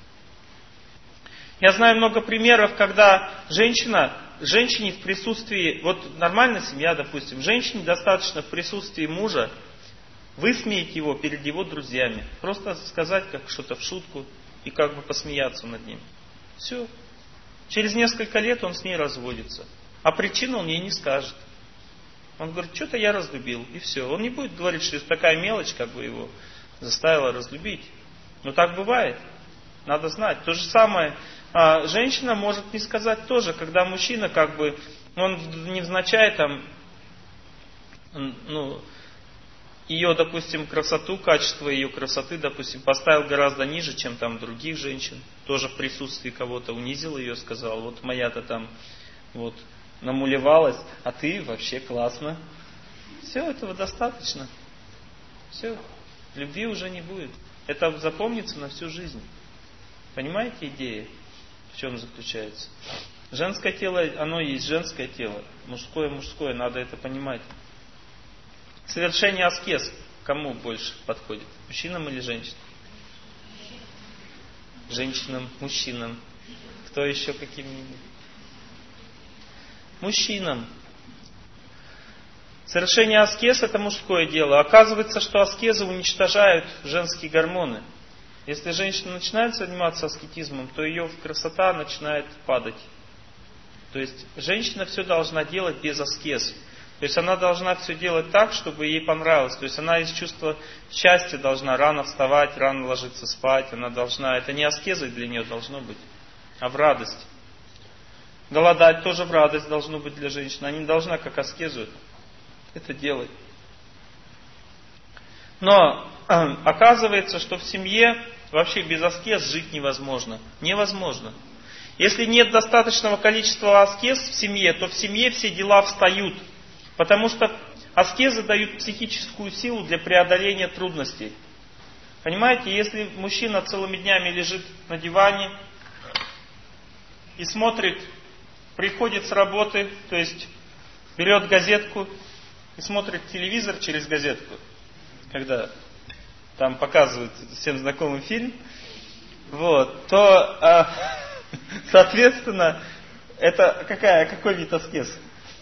Я знаю много примеров, когда женщине в присутствии, вот нормальная семья, допустим, женщине достаточно в присутствии мужа высмеять его перед его друзьями. Просто сказать как что-то в шутку и как бы посмеяться над ним. Все. Через несколько лет он с ней разводится. А причину он ей не скажет. Он говорит, что-то я разлюбил. И все. Он не будет говорить, что такая мелочь как бы его заставила разлюбить. Но так бывает. Надо знать. То же самое женщина может не сказать тоже, когда мужчина как бы, он невзначай там, ее, допустим, красоту, качество ее красоты, допустим, поставил гораздо ниже, чем там других женщин. Тоже в присутствии кого-то унизил ее, сказал, вот моя-то там вот намулевалась, а ты вообще классно. Все, этого достаточно. Все, любви уже не будет. Это запомнится на всю жизнь. Понимаете идею? В чем заключается? Женское тело, оно есть женское тело. Мужское, надо это понимать. Совершение аскез кому больше подходит? Мужчинам или женщинам? Женщинам, мужчинам. Кто еще каким-нибудь? Мужчинам. Совершение аскез это мужское дело. Оказывается, что аскезы уничтожают женские гормоны. Если женщина начинает заниматься аскетизмом, то ее красота начинает падать. То есть женщина все должна делать без аскез. То есть она должна все делать так, чтобы ей понравилось. То есть она из чувства счастья должна рано вставать, рано ложиться спать. Она должна, это не аскезой для нее должно быть, а в радость. Голодать тоже в радость должно быть для женщины. Она не должна как аскезу это делать. Но оказывается, что в семье вообще без аскез жить невозможно. Невозможно. Если нет достаточного количества аскез в семье, то в семье все дела встают. Потому что аскезы дают психическую силу для преодоления трудностей. Понимаете, если мужчина целыми днями лежит на диване и смотрит, приходит с работы, то есть берет газетку и смотрит телевизор через газетку, когда там показывают всем знакомый фильм, вот, то, соответственно, это какой вид аскез?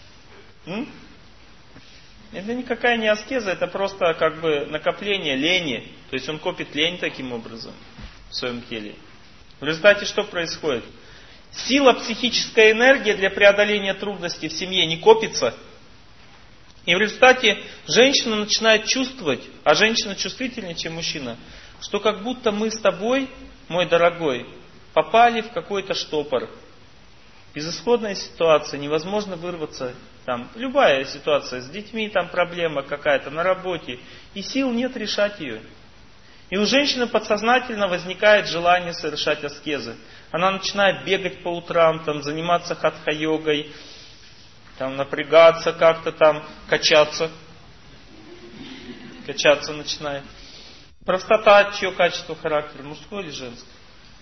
Это никакая не аскеза, это просто как бы накопление лени. То есть он копит лень таким образом в своем теле. В результате что происходит? Сила, психическая энергия для преодоления трудностей в семье не копится. И в результате женщина начинает чувствовать, а женщина чувствительнее, чем мужчина, что как будто мы с тобой, мой дорогой, попали в какой-то штопор. Безысходная ситуация, невозможно вырваться. Там, любая ситуация, с детьми там проблема какая-то, на работе, и сил нет решать ее. И у женщины подсознательно возникает желание совершать аскезы. Она начинает бегать по утрам, там, заниматься хатха-йогой, там, напрягаться как-то там, качаться. Качаться начинает. Простота, чье качество характера, мужское или женское?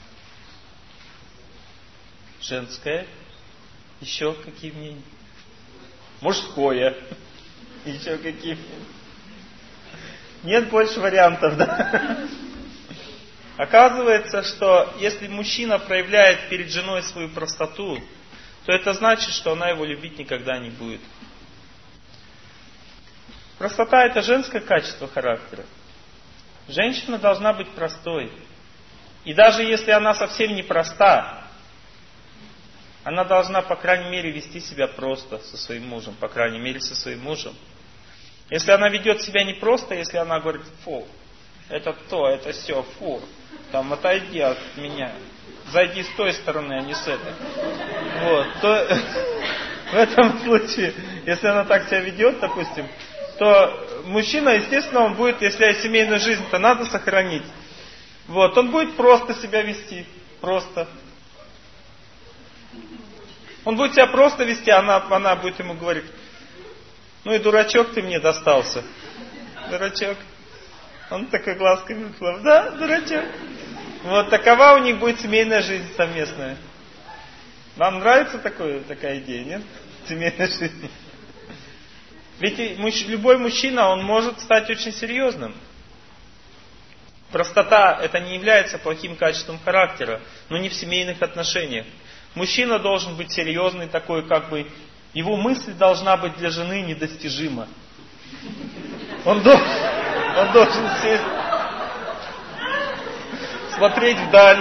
Женское. Еще какие мнения? Мужское. Еще какие? Нет больше вариантов, да? Оказывается, что если мужчина проявляет перед женой свою простоту, то это значит, что она его любить никогда не будет. Простота – это женское качество характера. Женщина должна быть простой. И даже если она совсем не проста, она должна, по крайней мере, вести себя просто со своим мужем. По крайней мере, со своим мужем. Если она ведет себя непросто, если она говорит, фу, это то, это все, фу, там отойди от меня, зайди с той стороны, а не с этой. Вот, то в этом случае, если она так себя ведет, допустим, то мужчина, естественно, он будет, если семейную жизнь-то надо сохранить, вот, он будет просто себя вести, просто. Он будет себя просто вести, она будет ему говорить, ну и дурачок ты мне достался. Дурачок. Он такой глазками хлоп. Да, дурачок. Вот такова у них будет семейная жизнь совместная. Вам нравится такая идея, нет? Семейная жизнь. Ведь любой мужчина, он может стать очень серьезным. Простота, это не является плохим качеством характера, но не в семейных отношениях. Мужчина должен быть серьезный, такой как бы, его мысль должна быть для жены недостижима. Он должен сесть, смотреть вдаль.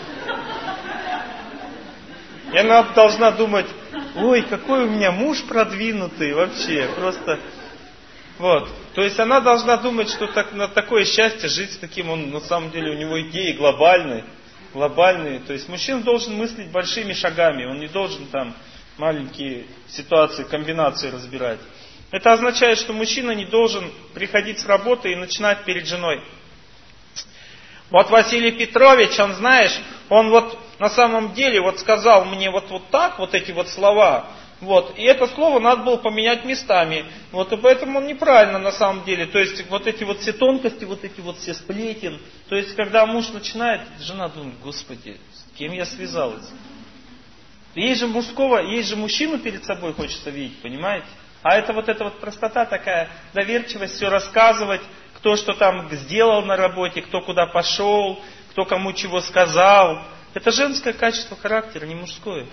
И она должна думать, ой, какой у меня муж продвинутый вообще, просто. Вот. То есть она должна думать, что на такое счастье жить с таким, он на самом деле у него идеи глобальные. То есть мужчина должен мыслить большими шагами, он не должен там маленькие ситуации, комбинации разбирать. Это означает, что мужчина не должен приходить с работы и начинать перед женой. Вот Василий Петрович, он, знаешь, он вот на самом деле вот сказал мне вот так, вот эти вот слова. Вот, и это слово надо было поменять местами. Вот, и поэтому он неправильно на самом деле. То есть, вот эти вот все тонкости, вот эти вот все сплетен. То есть, когда муж начинает, жена думает, господи, с кем я связалась? Есть же мужчину перед собой хочется видеть, понимаете? А это вот простота такая, доверчивость, все рассказывать, кто что там сделал на работе, кто куда пошел, кто кому чего сказал. Это женское качество характера, не мужское.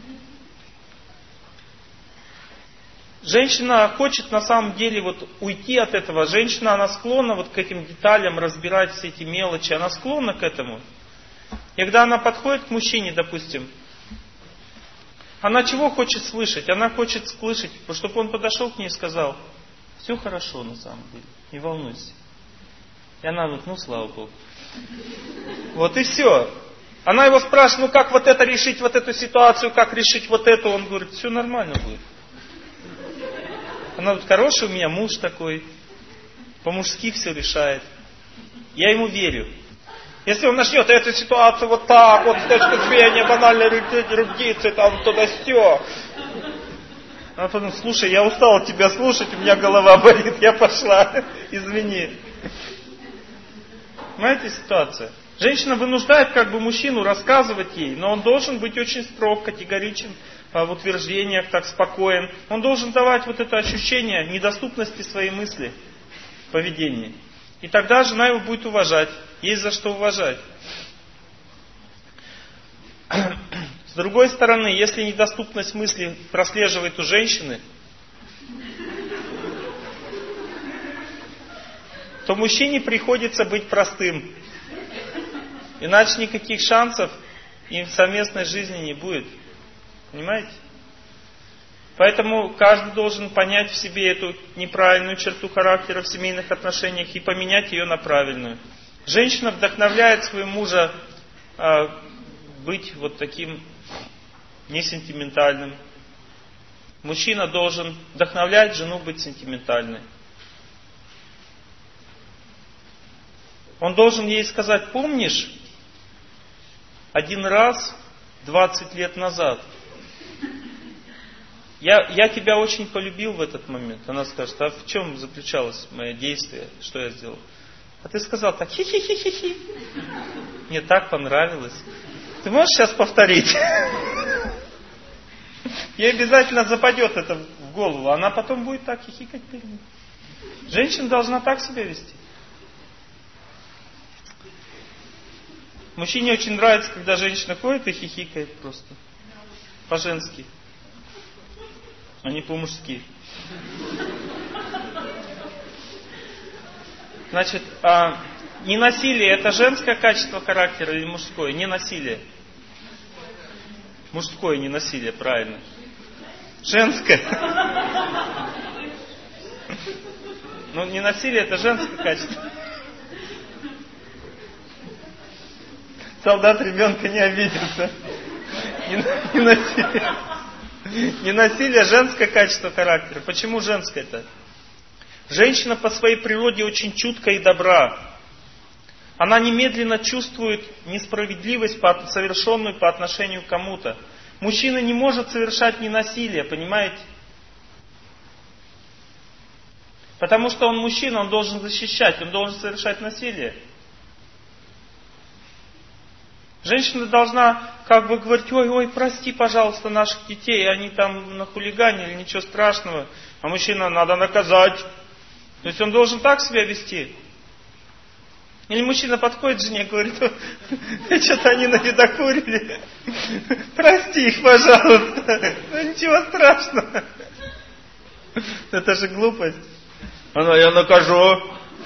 Женщина хочет на самом деле вот уйти от этого. Женщина, она склонна вот к этим деталям, разбирать все эти мелочи. Она склонна к этому. И когда она подходит к мужчине, допустим, она чего хочет слышать? Она хочет слышать, чтобы он подошел к ней и сказал, все хорошо на самом деле, не волнуйся. И она говорит, ну слава Богу. Вот и все. Она его спрашивает, ну как вот это решить, вот эту ситуацию, как решить вот эту? Он говорит, все нормально будет. Она говорит, хороший у меня муж такой. по-мужски все решает. Я ему верю. Если он начнет эту ситуацию вот так, вот с точки зрения банальной эрудиции, там туда-сё. А потом, слушай, я устал от тебя слушать, у меня голова болит, я пошла, извини. Понимаете ситуация? Женщина вынуждает как бы мужчину рассказывать ей, но он должен быть очень строг, категоричен в утверждениях, так спокоен. Он должен давать вот это ощущение недоступности своей мысли, поведения. И тогда жена его будет уважать. Есть за что уважать. С другой стороны, если недоступность мысли прослеживает у женщины, то мужчине приходится быть простым. Иначе никаких шансов и в совместной жизни не будет. Понимаете? Поэтому каждый должен понять в себе эту неправильную черту характера в семейных отношениях и поменять ее на правильную. Женщина вдохновляет своего мужа быть вот таким несентиментальным. Мужчина должен вдохновлять жену быть сентиментальной. Он должен ей сказать: помнишь, один раз, 20 лет назад, я тебя очень полюбил в этот момент. Она скажет: а в чем заключалось мое действие, что я сделал? А ты сказал так: хи-хи-хи-хи-хи. Мне так понравилось. Ты можешь сейчас повторить? Ей обязательно западет это в голову. Она потом будет так хихикать перед ним. Женщина должна так себя вести. Мужчине очень нравится, когда женщина ходит и хихикает просто. По-женски. А не по-мужски. Значит, ненасилие — это женское качество характера или мужское? Ненасилие. Мужское ненасилие, правильно. Женское. Но ненасилие — это женское качество. Солдат ребенка не обидится. Ненасилие — женское качество характера. Почему женское-то? Женщина по своей природе очень чутка и добра. Она немедленно чувствует несправедливость, совершенную по отношению к кому-то. Мужчина не может совершать ненасилие, понимаете? Потому что он мужчина, он должен защищать, он должен совершать насилие. Женщина должна как бы говорить: ой, прости, пожалуйста, наших детей, они там нахулиганили, ничего страшного. А мужчина надо наказать. То есть он должен так себя вести. Или мужчина подходит к жене и говорит: что-то они навидокурили. Прости их, пожалуйста. Ну ничего страшного. Это же глупость. Она: я накажу.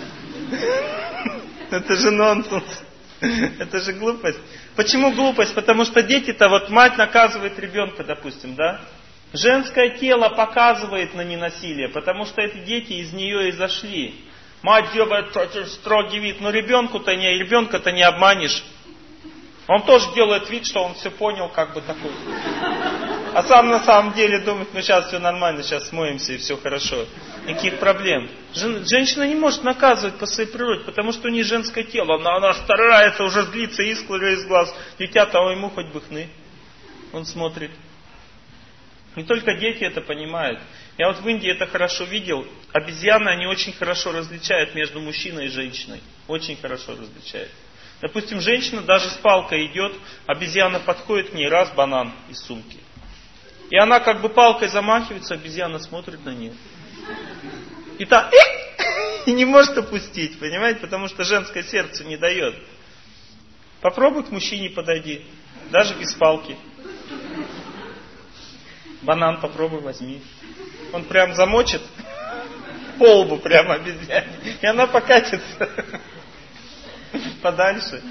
Это же нонсенс. Это же глупость. Почему глупость? Потому что дети-то, вот мать наказывает ребенка, допустим, да? Женское тело показывает на ненасилие, потому что эти дети из нее и зашли. Мать делает строгий вид, но ребенка-то не обманешь. Он тоже делает вид, что он все понял, как бы такой. А сам на самом деле думает: ну сейчас все нормально, сейчас смоемся и все хорошо. Никаких проблем. Женщина не может наказывать по своей природе, потому что у нее женское тело. Она старается, уже злится, искры из глаз. Дитя-то ему хоть бы хны. Он смотрит. Не только дети это понимают. Я вот в Индии это хорошо видел. Обезьяны, они очень хорошо различают между мужчиной и женщиной. Очень хорошо различают. Допустим, женщина даже с палкой идет, обезьяна подходит к ней, раз, банан из сумки. И она как бы палкой замахивается, обезьяна смотрит на нее. И та и не может опустить, понимаете, потому что женское сердце не дает. Попробуй к мужчине подойди, даже без палки. Банан попробуй возьми. Он прям замочит по лбу прямо обезьяне, и она покатится подальше.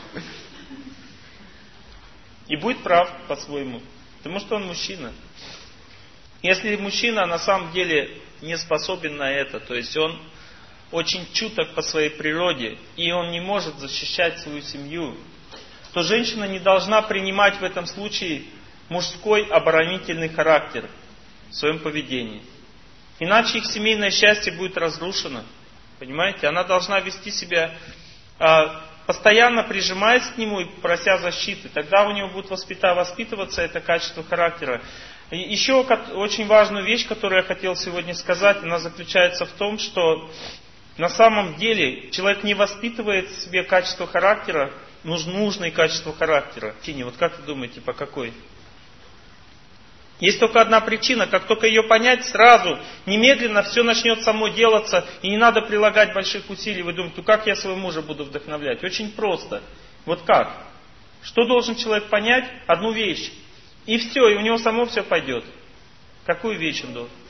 И будет прав по-своему, потому что он мужчина. Если мужчина на самом деле не способен на это, то есть он очень чуток по своей природе, и он не может защищать свою семью, то женщина не должна принимать в этом случае мужской оборонительный характер в своем поведении. Иначе их семейное счастье будет разрушено. Понимаете? Она должна вести себя, постоянно прижимаясь к нему и прося защиты. Тогда у него будет воспитываться это качество характера. И еще очень важную вещь, которую я хотел сегодня сказать, она заключается в том, что на самом деле человек не воспитывает в себе качество характера, нужные качества характера. Вот как вы думаете, по какой? Есть только одна причина, как только ее понять, сразу, немедленно все начнет само делаться, и не надо прилагать больших усилий. Вы думаете, как я своего мужа буду вдохновлять? Очень просто. Вот как? Что должен человек понять? Одну вещь. И все, и у него само все пойдет. Какую вещь он должен?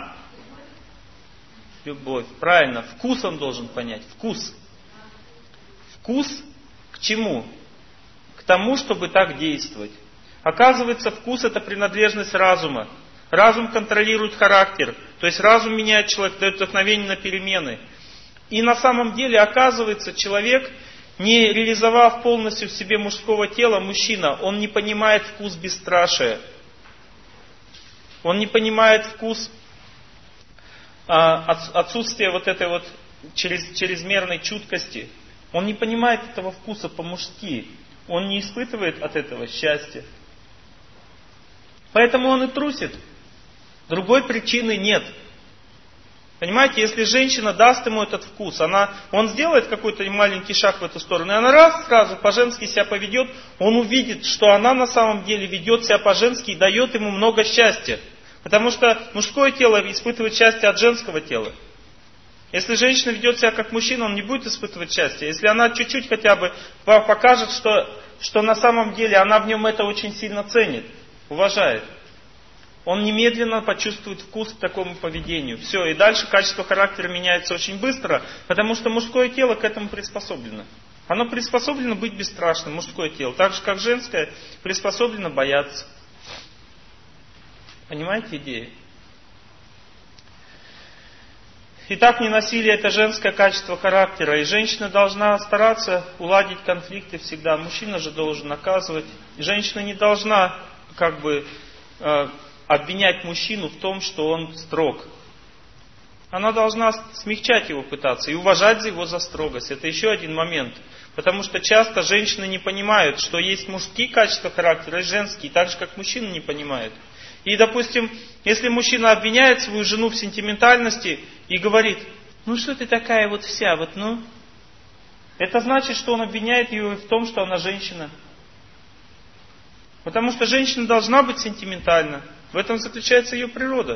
Любовь. Правильно. Вкус он должен понять. Вкус. Вкус к чему? К тому, чтобы так действовать. Оказывается, вкус это принадлежность разума. Разум контролирует характер. То есть разум меняет человека, дает вдохновение на перемены. И на самом деле, оказывается, человек, не реализовав полностью в себе мужского тела, мужчина, он не понимает вкус бесстрашия. Он не понимает вкус отсутствия вот этой вот чрезмерной чуткости. Он не понимает этого вкуса по-мужски. Он не испытывает от этого счастья. Поэтому он и трусит. Другой причины нет. Понимаете, если женщина даст ему этот вкус, он сделает какой-то маленький шаг в эту сторону, и она сразу по-женски себя поведет, он увидит, что она на самом деле ведет себя по-женски и дает ему много счастья. Потому что мужское тело испытывает счастье от женского тела. Если женщина ведет себя как мужчина, он не будет испытывать счастье. Если она чуть-чуть хотя бы покажет, что на самом деле она в нем это очень сильно ценит, уважает, он немедленно почувствует вкус к такому поведению. Все, и дальше качество характера меняется очень быстро, потому что мужское тело к этому приспособлено. Оно приспособлено быть бесстрашным, мужское тело. Так же, как женское приспособлено бояться. Понимаете идею? Итак, ненасилие это женское качество характера. И женщина должна стараться уладить конфликты всегда. Мужчина же должен наказывать. Женщина не должна обвинять мужчину в том, что он строг. Она должна смягчать его пытаться и уважать его за строгость. Это еще один момент. Потому что часто женщины не понимают, что есть мужские качества характера и женские, так же как мужчины не понимают. И, допустим, если мужчина обвиняет свою жену в сентиментальности и говорит, что ты такая вот вся, это значит, что он обвиняет ее в том, что она женщина. Потому что женщина должна быть сентиментальна. В этом заключается ее природа.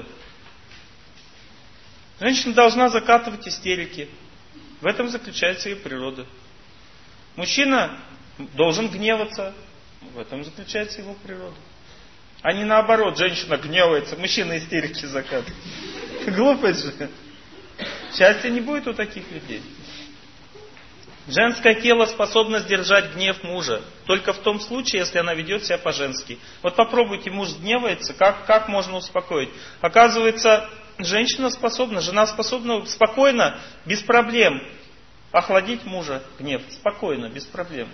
Женщина должна закатывать истерики. В этом заключается ее природа. Мужчина должен гневаться. В этом заключается его природа. А не наоборот, женщина гневается, мужчина истерики закатывает. Глупость же. Счастья не будет у таких людей. Женское тело способно сдержать гнев мужа. Только в том случае, если она ведет себя по-женски. Вот попробуйте, муж гневается, как можно успокоить? Оказывается, жена способна спокойно, без проблем, охладить мужа гнев. Спокойно, без проблем.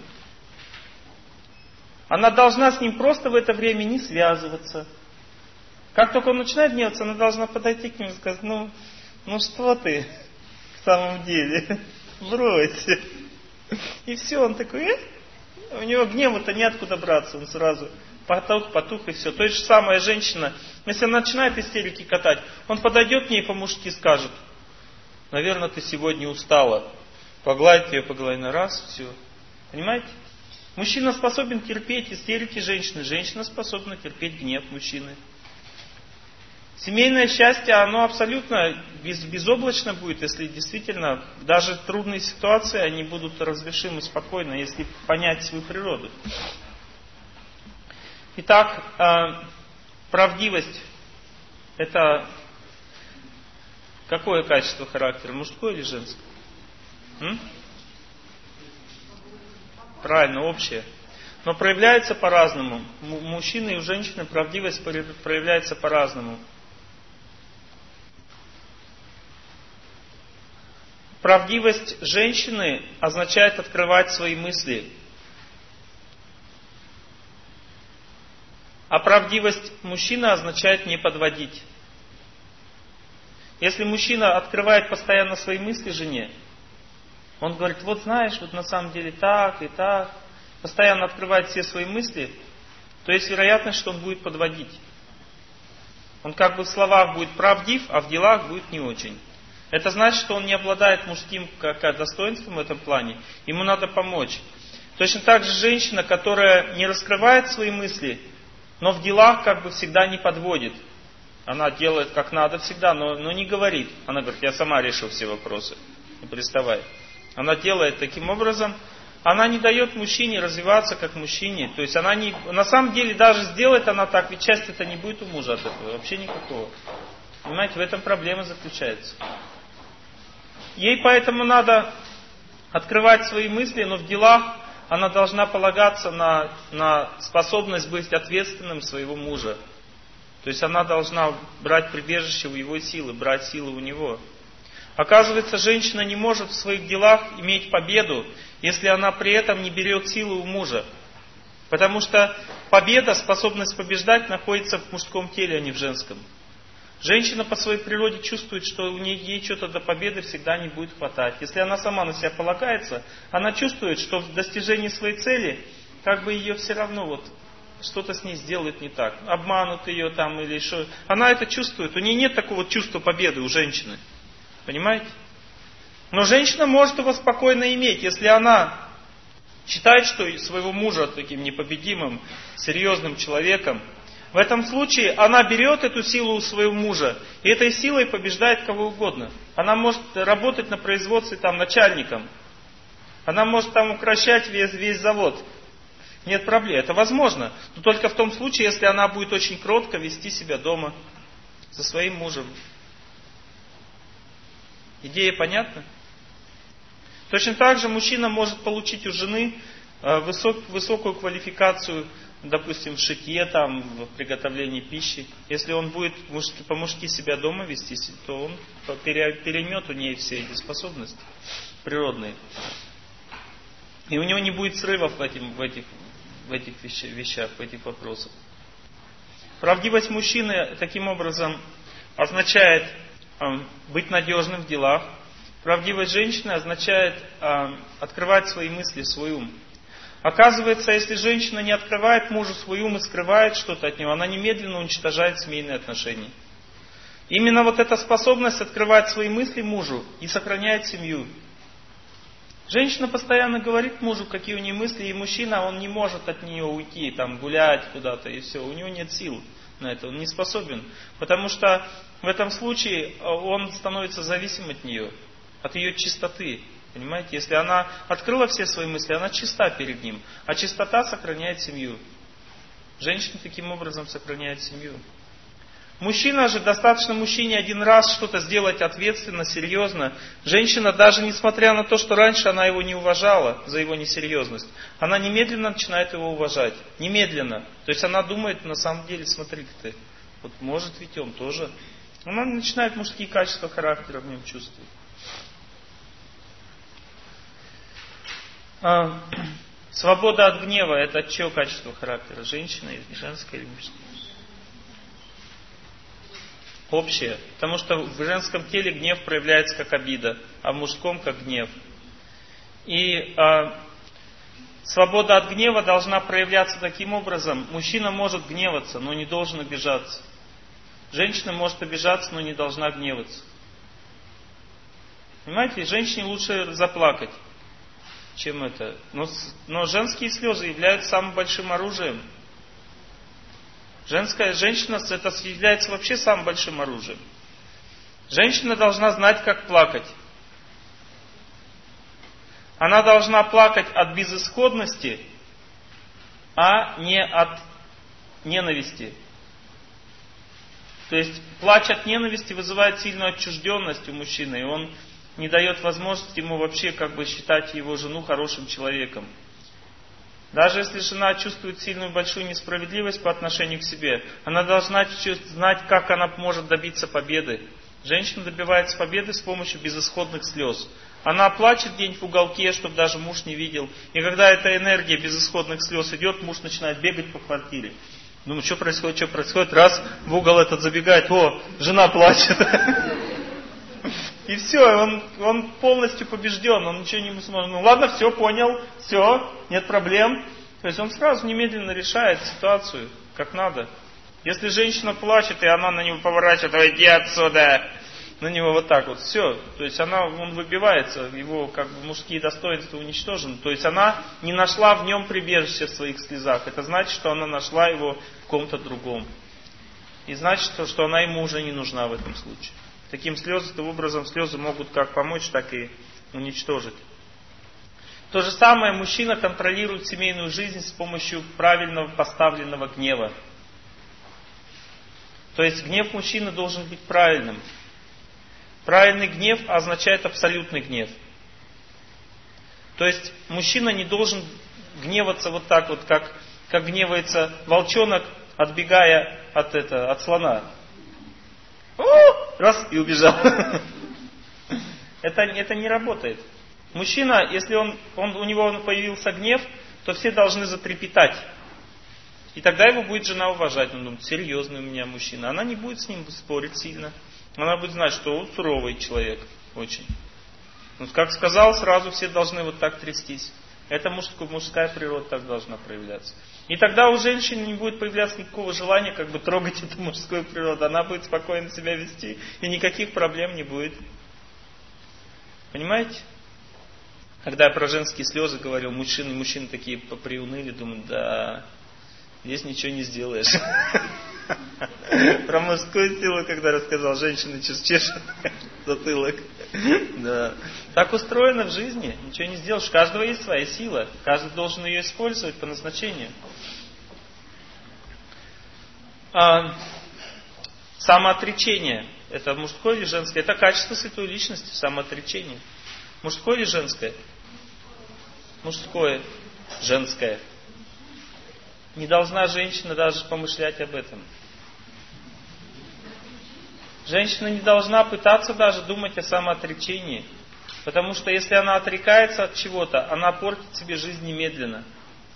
Она должна с ним просто в это время не связываться. Как только он начинает гневаться, она должна подойти к нему и сказать, что ты в самом деле, брось. И все, он такой, у него гнева-то неоткуда браться, он сразу потух и все. То же самое женщина, если она начинает истерики катать, он подойдет к ней по-мужски и скажет, наверное, ты сегодня устала. Погладит ее по голове раз, все. Понимаете? Мужчина способен терпеть истерики женщины, женщина способна терпеть гнев мужчины. Семейное счастье, оно абсолютно безоблачно будет, если действительно даже трудные ситуации, они будут разрешимы спокойно, если понять свою природу. Итак, правдивость – это какое качество характера, мужское или женское? Правильно, общее. Но проявляется по-разному. У мужчины и у женщины правдивость проявляется по-разному. Правдивость женщины означает открывать свои мысли. А правдивость мужчины означает не подводить. Если мужчина открывает постоянно свои мысли жене, он говорит, вот знаешь, вот на самом деле так и так, постоянно открывает все свои мысли, то есть вероятность, что он будет подводить. Он как бы в словах будет правдив, а в делах будет не очень. Это значит, что он не обладает мужским достоинством в этом плане. Ему надо помочь. Точно так же женщина, которая не раскрывает свои мысли, но в делах как бы всегда не подводит. Она делает как надо всегда, но не говорит. Она говорит, я сама решу все вопросы. Не приставай. Она делает таким образом, она не дает мужчине развиваться как мужчине. То есть она не, на самом деле даже сделает она так, ведь счастья-то не будет у мужа от этого, вообще никакого. Понимаете, в этом проблема заключается. Ей поэтому надо открывать свои мысли, но в делах она должна полагаться на способность быть ответственным своего мужа. То есть она должна брать прибежище у его силы, брать силы у него. Оказывается, женщина не может в своих делах иметь победу, если она при этом не берет силы у мужа. Потому что победа, способность побеждать находится в мужском теле, а не в женском. Женщина по своей природе чувствует, что ей что-то до победы всегда не будет хватать. Если она сама на себя полагается, она чувствует, что в достижении своей цели, как бы ее все равно вот что-то с ней сделают не так. Обманут ее там или что. Она это чувствует. У нее нет такого чувства победы у женщины. Понимаете? Но женщина может его спокойно иметь, если она считает, что своего мужа таким непобедимым, серьезным человеком. В этом случае она берет эту силу у своего мужа, и этой силой побеждает кого угодно. Она может работать на производстве там начальником. Она может там укрощать весь завод. Нет проблем. Это возможно. Но только в том случае, если она будет очень кротко вести себя дома со своим мужем. Идея понятна? Точно так же мужчина может получить у жены высокую квалификацию, допустим, в шитье, там, в приготовлении пищи. Если он будет по-мужски себя дома вести, то он переймет у нее все эти способности природные. И у него не будет срывов в этих вещах, в этих вопросах. Правдивость мужчины таким образом означает быть надежным в делах. Правдивость женщины означает открывать свои мысли, свой ум. Оказывается, если женщина не открывает мужу свой ум и скрывает что-то от него, она немедленно уничтожает семейные отношения. Именно вот эта способность открывать свои мысли мужу и сохраняет семью. Женщина постоянно говорит мужу, какие у нее мысли, и мужчина, он не может от нее уйти, там, гулять куда-то, и все. У него нет сил на это, он не способен. Потому что в этом случае он становится зависим от нее, от ее чистоты. Понимаете, если она открыла все свои мысли, она чиста перед ним. А чистота сохраняет семью. Женщина таким образом сохраняет семью. Мужчина же, достаточно мужчине один раз что-то сделать ответственно, серьезно. Женщина, даже несмотря на то, что раньше она его не уважала за его несерьезность, она немедленно начинает его уважать. Немедленно. То есть она думает, на самом деле, смотри ты, вот может ведь он тоже. Она начинает мужские качества характера в нем чувствовать. Свобода от гнева, это от чего качество характера? Женщины, женское или мужское? Общее. Потому что в женском теле гнев проявляется как обида, а в мужском как гнев. И свобода от гнева должна проявляться таким образом. Мужчина может гневаться, но не должен обижаться. Женщина может обижаться, но не должна гневаться. Понимаете, женщине лучше заплакать, чем это. Но женские слезы являются самым большим оружием. Женщина это является вообще самым большим оружием. Женщина должна знать, как плакать. Она должна плакать от безысходности, а не от ненависти. То есть плач от ненависти вызывает сильную отчужденность у мужчины, и он не дает возможности ему вообще как бы считать его жену хорошим человеком. Даже если жена чувствует сильную большую несправедливость по отношению к себе, она должна знать, как она может добиться победы. Женщина добивается победы с помощью безысходных слез. Она плачет где-нибудь в уголке, чтобы даже муж не видел. И когда эта энергия безысходных слез идет, муж начинает бегать по квартире. Думаю, что происходит? Раз в угол этот забегает, о, жена плачет. И все, он полностью побежден, он ничего не сможет. Ну ладно, все, понял, все, нет проблем. То есть он сразу немедленно решает ситуацию, как надо. Если женщина плачет, и она на него поворачивает, иди отсюда, на него вот так вот, все. То есть он выбивается, его как бы мужские достоинства уничтожены. То есть она не нашла в нем прибежище в своих слезах. Это значит, что она нашла его в ком-то другом. И значит, что она ему уже не нужна в этом случае. Таким образом слезы могут как помочь, так и уничтожить. То же самое мужчина контролирует семейную жизнь с помощью правильного поставленного гнева. То есть гнев мужчины должен быть правильным. Правильный гнев означает абсолютный гнев. То есть мужчина не должен гневаться вот так вот, как гневается волчонок, отбегая от слона. Раз и убежал. Это не работает. Мужчина, если у него появился гнев, то все должны затрепетать. И тогда его будет жена уважать. Он думает, серьезный у меня мужчина. Она не будет с ним спорить сильно. Она будет знать, что он суровый человек. Очень. Ну, как сказал, сразу все должны вот так трястись. Это мужская природа так должна проявляться. И тогда у женщины не будет появляться никакого желания как бы трогать эту мужскую природу. Она будет спокойно себя вести, и никаких проблем не будет. Понимаете? Когда я про женские слезы говорил, мужчины такие приуныли, думают, да, здесь ничего не сделаешь. Про мужскую силу, когда рассказал, женщины чешут затылок. Да. Так устроено в жизни, ничего не сделаешь. У каждого есть своя сила, каждый должен ее использовать по назначению. Самоотречение, это мужское или женское? Это качество святой личности, самоотречение. Мужское или женское? Мужское, женское. Не должна женщина даже помышлять об этом. Женщина не должна пытаться даже думать о самоотречении. Потому что если она отрекается от чего-то, она портит себе жизнь немедленно.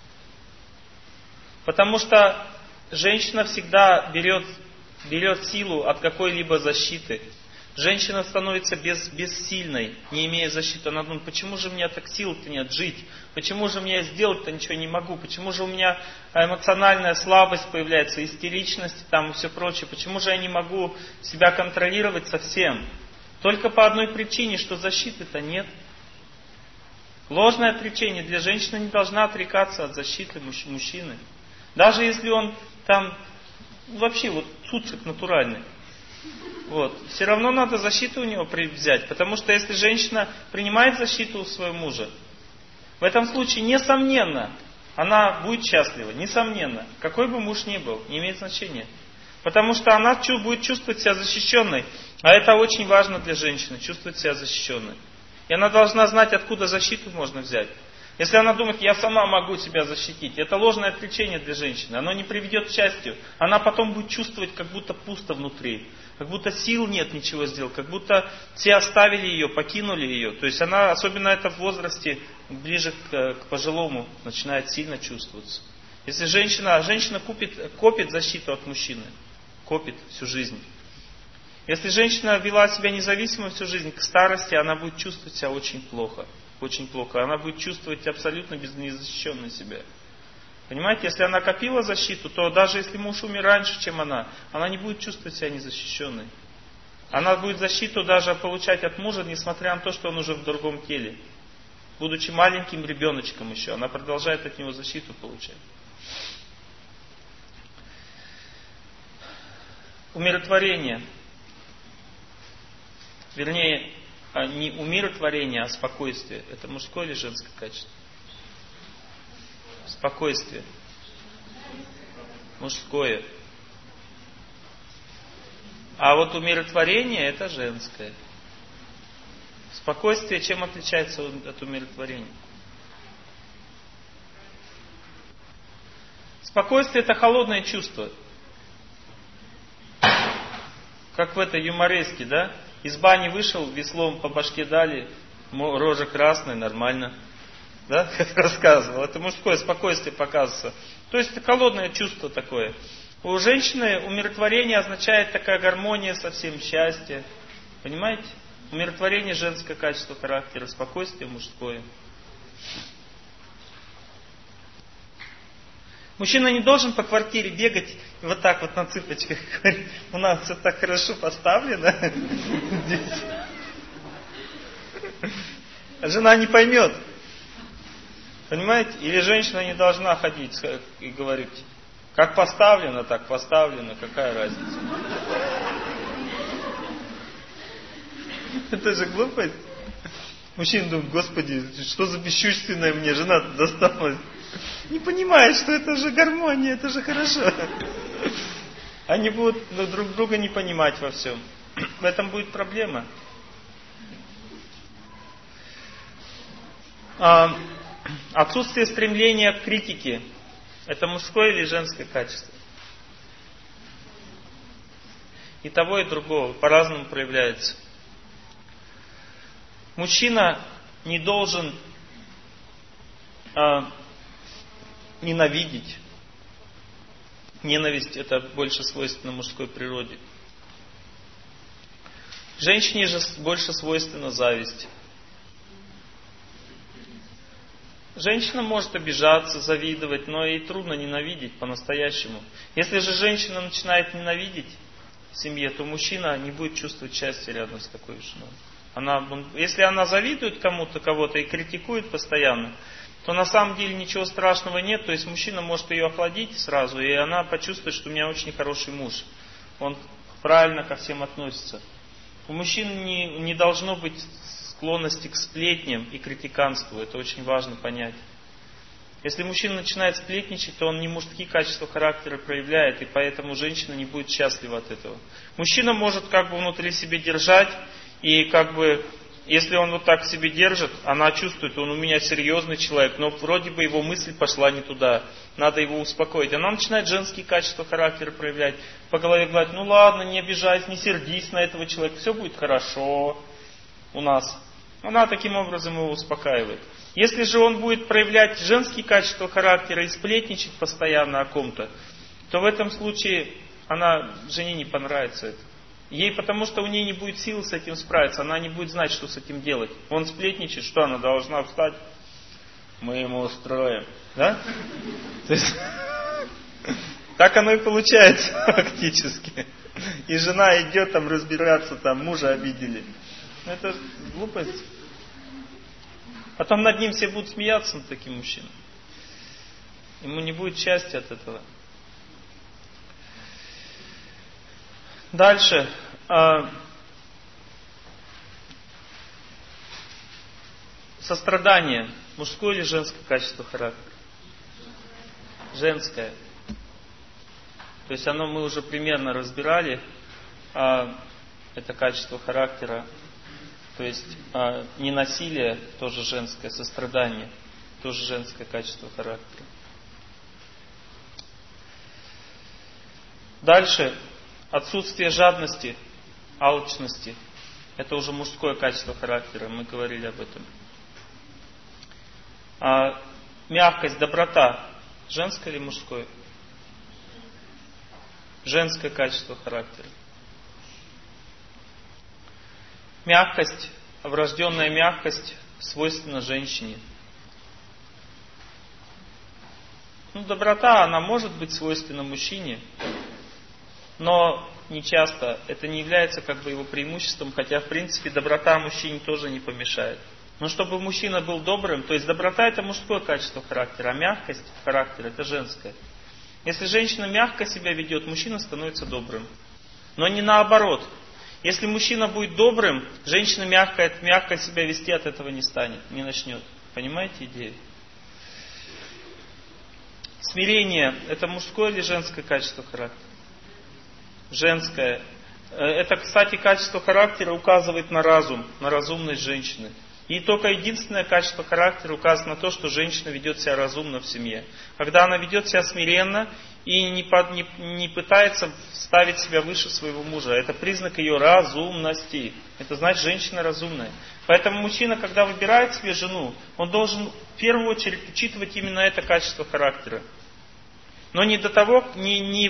Потому что женщина всегда берет силу от какой-либо защиты. Женщина становится бессильной, не имея защиты. Она думает, почему же у меня так сил-то нет жить? Почему же мне сделать-то ничего не могу? Почему же у меня эмоциональная слабость появляется, истеричность там и все прочее? Почему же я не могу себя контролировать совсем? Только по одной причине, что защиты-то нет. Ложное отречение. Для женщины не должна отрекаться от защиты мужчины. Даже если он там вообще вот цуцик натуральный. Вот. Все равно надо защиту у него взять, потому что если женщина принимает защиту у своего мужа, в этом случае, несомненно, она будет счастлива, несомненно. Какой бы муж ни был, не имеет значения. Потому что она будет чувствовать себя защищенной, а это очень важно для женщины, чувствовать себя защищенной. И она должна знать, откуда защиту можно взять. Если она думает, я сама могу себя защитить, это ложное отречение для женщины. Оно не приведет к счастью. Она потом будет чувствовать, как будто пусто внутри. Как будто сил нет ничего сделать. Как будто все оставили ее, покинули ее. То есть она, особенно это в возрасте, ближе к пожилому, начинает сильно чувствоваться. Если женщина копит защиту от мужчины. Копит всю жизнь. Если женщина вела себя независимо всю жизнь, к старости она будет чувствовать себя очень плохо. Очень плохо. Она будет чувствовать абсолютно незащищенной себя. Понимаете, если она копила защиту, то даже если муж умер раньше, чем она не будет чувствовать себя незащищенной. Она будет защиту даже получать от мужа, несмотря на то, что он уже в другом теле. Будучи маленьким ребеночком еще, она продолжает от него защиту получать. Умиротворение. Вернее, не умиротворение, а спокойствие. Это мужское или женское качество? Спокойствие. Мужское. А вот умиротворение это женское. Спокойствие чем отличается от умиротворения? Спокойствие это холодное чувство. Как в этой юмореске, да? Из бани вышел, веслом по башке дали, рожа красная, нормально. Да, как рассказывал. Это мужское спокойствие показывается. То есть это холодное чувство такое. У женщины умиротворение означает такая гармония совсем, счастье. Понимаете? Умиротворение — женское качество характера, спокойствие — мужское. Мужчина не должен по квартире бегать и вот так вот на цыпочках говорить: у нас все так хорошо поставлено. Жена не поймет. Понимаете? Или женщина не должна ходить и говорить: как поставлено, так поставлено, какая разница. Это же глупость. Мужчина думает: Господи, что за бесчувственная мне жена досталась. Не понимает, что это же гармония, это же хорошо. Они будут друг друга не понимать во всем. В этом будет проблема. Отсутствие стремления к критике — это мужское или женское качество? И того, и другого по-разному проявляется. Мужчина не должен ненавидеть. Ненависть — это больше свойственно мужской природе. Женщине же больше свойственна зависть. Женщина может обижаться, завидовать, но ей трудно ненавидеть по-настоящему. Если же женщина начинает ненавидеть в семье, то мужчина не будет чувствовать счастья рядом с такой женой. Если она завидует кого-то и критикует постоянно, то на самом деле ничего страшного нет. То есть мужчина может ее охладить сразу, и она почувствует, что у меня очень хороший муж. Он правильно ко всем относится. У мужчин не должно быть склонности к сплетням и критиканству. Это очень важно понять. Если мужчина начинает сплетничать, то он не мужские качества характера проявляет, и поэтому женщина не будет счастлива от этого. Мужчина может внутри себя держать, и если он вот так себе держит, она чувствует: он у меня серьезный человек, но вроде бы его мысль пошла не туда. Надо его успокоить. Она начинает женские качества характера проявлять. По голове говорит: ну ладно, не обижайся, не сердись на этого человека, все будет хорошо у нас. Она таким образом его успокаивает. Если же он будет проявлять женские качества характера и сплетничать постоянно о ком-то, то в этом случае жене не понравится это. Ей, потому что у нее не будет сил с этим справиться, она не будет знать, что с этим делать. Он сплетничает, что она должна встать? Мы ему устроим. Да? То есть, так оно и получается фактически. И жена идет разбираться, мужа обидели. Это глупость. Потом над ним все будут смеяться, над таким мужчиной. Ему не будет счастья от этого. Дальше. Сострадание. Мужское или женское качество характера? Женское. То есть мы уже примерно разбирали это качество характера. То есть ненасилие тоже женское, сострадание тоже женское качество характера. Дальше. Отсутствие жадности, алчности. Это уже мужское качество характера, мы говорили об этом. Мягкость, доброта. Женское или мужское? Женское качество характера. Мягкость, врожденная мягкость свойственна женщине. Доброта, она может быть свойственна мужчине, но не часто. Это не является его преимуществом, хотя в принципе доброта мужчине тоже не помешает. Но чтобы мужчина был добрым, то есть доброта — это мужское качество характера, а мягкость характера — это женское. Если женщина мягко себя ведет, мужчина становится добрым. Но не наоборот. Если мужчина будет добрым, женщина мягко себя вести от этого не станет, не начнет. Понимаете идею? Смирение — это мужское или женское качество характера? Женское. Это, кстати, качество характера указывает на разум, на разумность женщины. И только единственное качество характера указывает на то, что женщина ведет себя разумно в семье. Когда она ведет себя смиренно и не пытается ставить себя выше своего мужа. Это признак ее разумности. Это значит, женщина разумная. Поэтому мужчина, когда выбирает себе жену, он должен в первую очередь учитывать именно это качество характера. Но не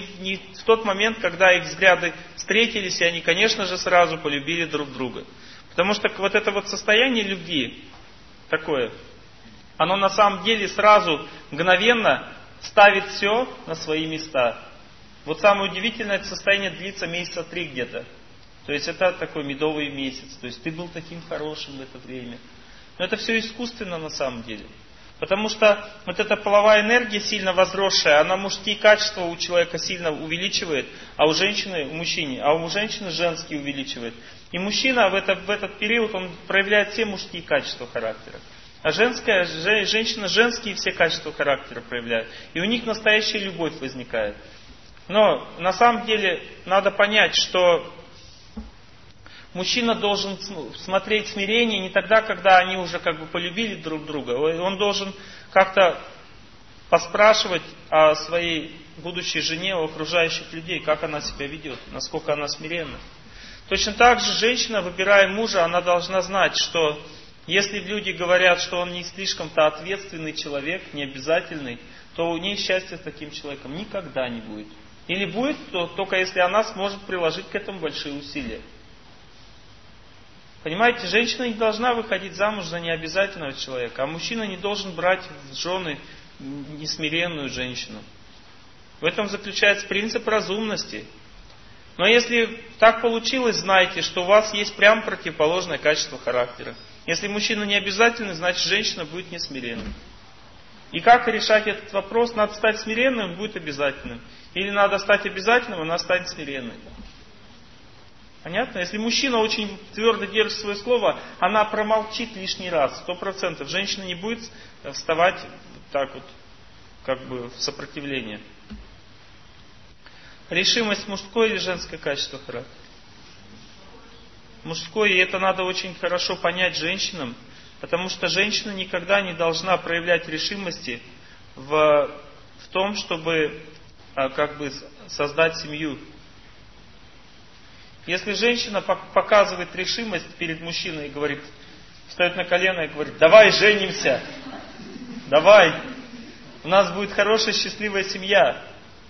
в тот момент, когда их взгляды встретились, и они, конечно же, сразу полюбили друг друга. Потому что вот это вот состояние любви такое, оно на самом деле сразу, мгновенно ставит все на свои места. Вот самое удивительное, это состояние длится месяца 3 где-то. То есть это такой медовый месяц. То есть ты был таким хорошим в это время. Но это все искусственно на самом деле. Потому что вот эта половая энергия сильно возросшая, она мужские качества у человека сильно увеличивает, а у женщины, у мужчины, а у женщины женские увеличивает. И мужчина в этот период, он проявляет все мужские качества характера. А женщина женские все качества характера проявляет. И у них настоящая любовь возникает. Но на самом деле надо понять, что мужчина должен смотреть смирение не тогда, когда они уже как бы полюбили друг друга. Он должен как-то поспрашивать о своей будущей жене, у окружающих людей, как она себя ведет, насколько она смиренна. Точно так же женщина, выбирая мужа, она должна знать, что если люди говорят, что он не слишком-то ответственный человек, не обязательный, то у нее счастья с таким человеком никогда не будет. Или будет, то только если она сможет приложить к этому большие усилия. Понимаете, женщина не должна выходить замуж за необязательного человека, а мужчина не должен брать в жены несмиренную женщину. В этом заключается принцип разумности. Но если так получилось, знайте, что у вас есть прям противоположное качество характера. Если мужчина не обязательный, значит женщина будет несмиренной. И как решать этот вопрос? Надо стать смиренным, будет обязательным. Или надо стать обязательным, она станет смиренной. Понятно? Если мужчина очень твердо держит свое слово, она промолчит лишний раз, 100%. Женщина не будет вставать так вот, как бы в сопротивление. Решимость мужское или женское качество характера? Мужское, и это надо очень хорошо понять женщинам, потому что женщина никогда не должна проявлять решимости в том, чтобы как бы создать семью. Если женщина показывает решимость перед мужчиной и говорит, встает на колено и говорит, давай женимся, давай, у нас будет хорошая счастливая семья.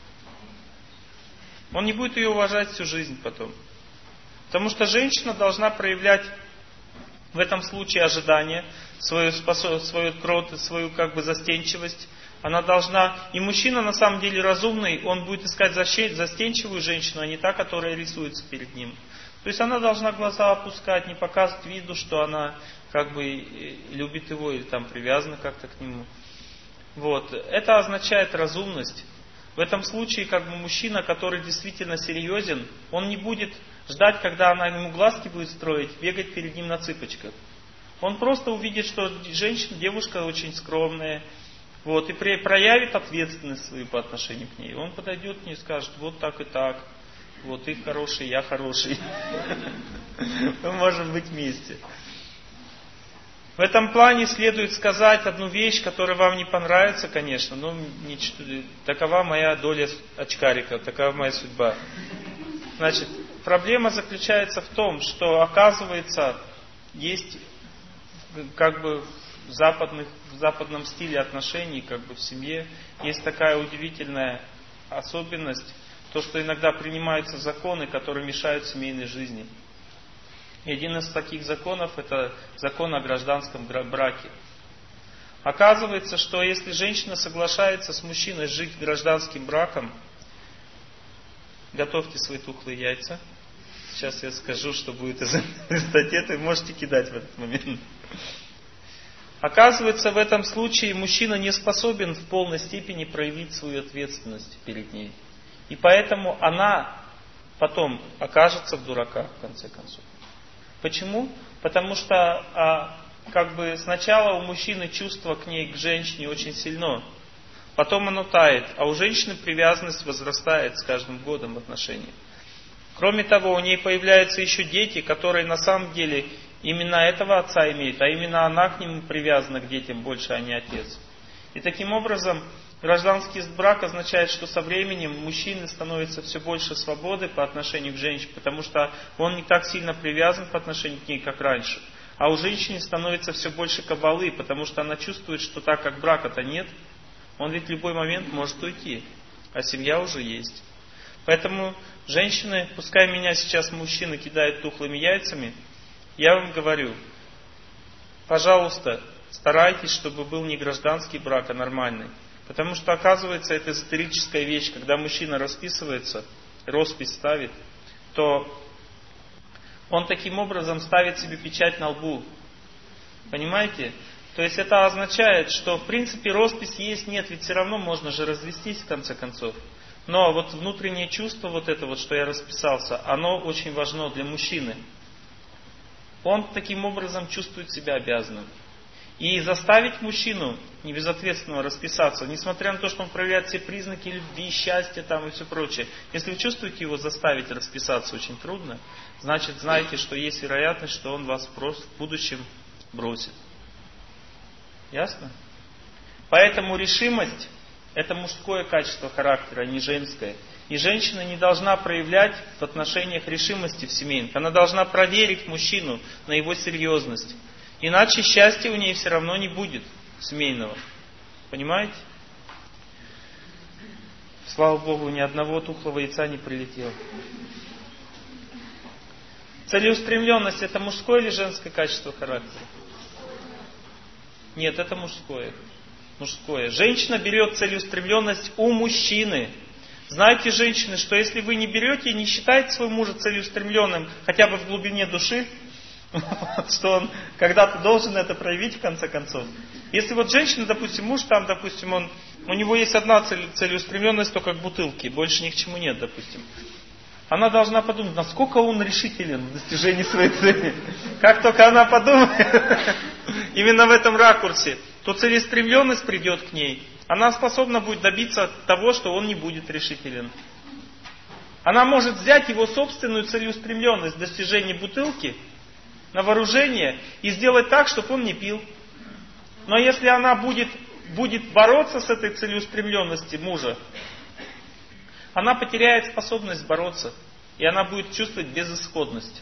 Он не будет ее уважать всю жизнь потом. Потому что женщина должна проявлять в этом случае ожидание, свою кротость, свою как бы застенчивость. Она должна, и мужчина на самом деле разумный, он будет искать застенчивую женщину, а не та, которая рисуется перед ним. То есть она должна глаза опускать, не показывать виду, что она как бы любит его или там привязана как-то к нему. Вот. Это означает разумность. В этом случае как бы мужчина, который действительно серьезен, он не будет ждать, когда она ему глазки будет строить, бегать перед ним на цыпочках. Он просто увидит, что женщина, девушка очень скромная, вот, и проявит ответственность свою по отношению к ней. Он подойдет к ней и скажет, вот так и так, вот ты хороший, я хороший. Мы можем быть вместе. В этом плане следует сказать одну вещь, которая вам не понравится, конечно, но такова моя доля очкарика, такова моя судьба. Значит, проблема заключается в том, что, оказывается, есть как бы в западном стиле отношений, как бы в семье, есть такая удивительная особенность, то, что иногда принимаются законы, которые мешают семейной жизни. И один из таких законов – это закон о гражданском браке. Оказывается, что если женщина соглашается с мужчиной жить гражданским браком, готовьте свои тухлые яйца. Сейчас я скажу, что будет из статьи, вы можете кидать в этот момент. Оказывается, в этом случае мужчина не способен в полной степени проявить свою ответственность перед ней. И поэтому она потом окажется в дураках, в конце концов. Почему? Потому что как бы сначала у мужчины чувство к ней, к женщине очень сильно, потом оно тает, а у женщины привязанность возрастает с каждым годом в отношениях. Кроме того, у ней появляются еще дети, которые на самом деле именно этого отца имеют, а именно она к нему привязана к детям больше, а не отец. И таким образом гражданский брак означает, что со временем мужчины становится все больше свободы по отношению к женщине, потому что он не так сильно привязан по отношению к ней, как раньше. А у женщины становится все больше кабалы, потому что она чувствует, что так как брака-то нет, он ведь в любой момент может уйти, а семья уже есть. Поэтому женщины, пускай меня сейчас мужчины кидают тухлыми яйцами, я вам говорю, пожалуйста, старайтесь, чтобы был не гражданский брак, а нормальный. Потому что, оказывается, это эзотерическая вещь. Когда мужчина расписывается, роспись ставит, то он таким образом ставит себе печать на лбу. Понимаете? То есть это означает, что в принципе роспись есть, нет, ведь все равно можно же развестись в конце концов. Но вот внутреннее чувство, вот это вот, что я расписался, оно очень важно для мужчины. Он таким образом чувствует себя обязанным. И заставить мужчину небезответственного расписаться, несмотря на то, что он проявляет все признаки любви, счастья там и все прочее. Если вы чувствуете его заставить расписаться очень трудно, значит знаете, что есть вероятность, что он вас просто в будущем бросит. Ясно? Поэтому решимость — это мужское качество характера, а не женское. И женщина не должна проявлять в отношениях решимости в семейных. Она должна проверить мужчину на его серьезность. Иначе счастья у ней все равно не будет семейного. Понимаете? Слава Богу, ни одного тухлого яйца не прилетело. Целеустремленность — это мужское или женское качество характера? Нет, это мужское. Мужское. Женщина берет целеустремленность у мужчины. Знаете, женщины, что если вы не берете и не считаете своего мужа целеустремленным, хотя бы в глубине души, что он когда-то должен это проявить в конце концов. Если вот женщина, допустим, муж там, допустим, у него есть одна целеустремленность, только к бутылке, больше ни к чему нет, допустим. Она должна подумать, насколько он решителен в достижении своей цели. Как только она подумает, именно в этом ракурсе, то целеустремленность придет к ней. Она способна будет добиться того, что он не будет решителен. Она может взять его собственную целеустремленность в достижении бутылки на вооружение и сделать так, чтобы он не пил. Но если она будет бороться с этой целеустремленностью мужа, она потеряет способность бороться, и она будет чувствовать безысходность.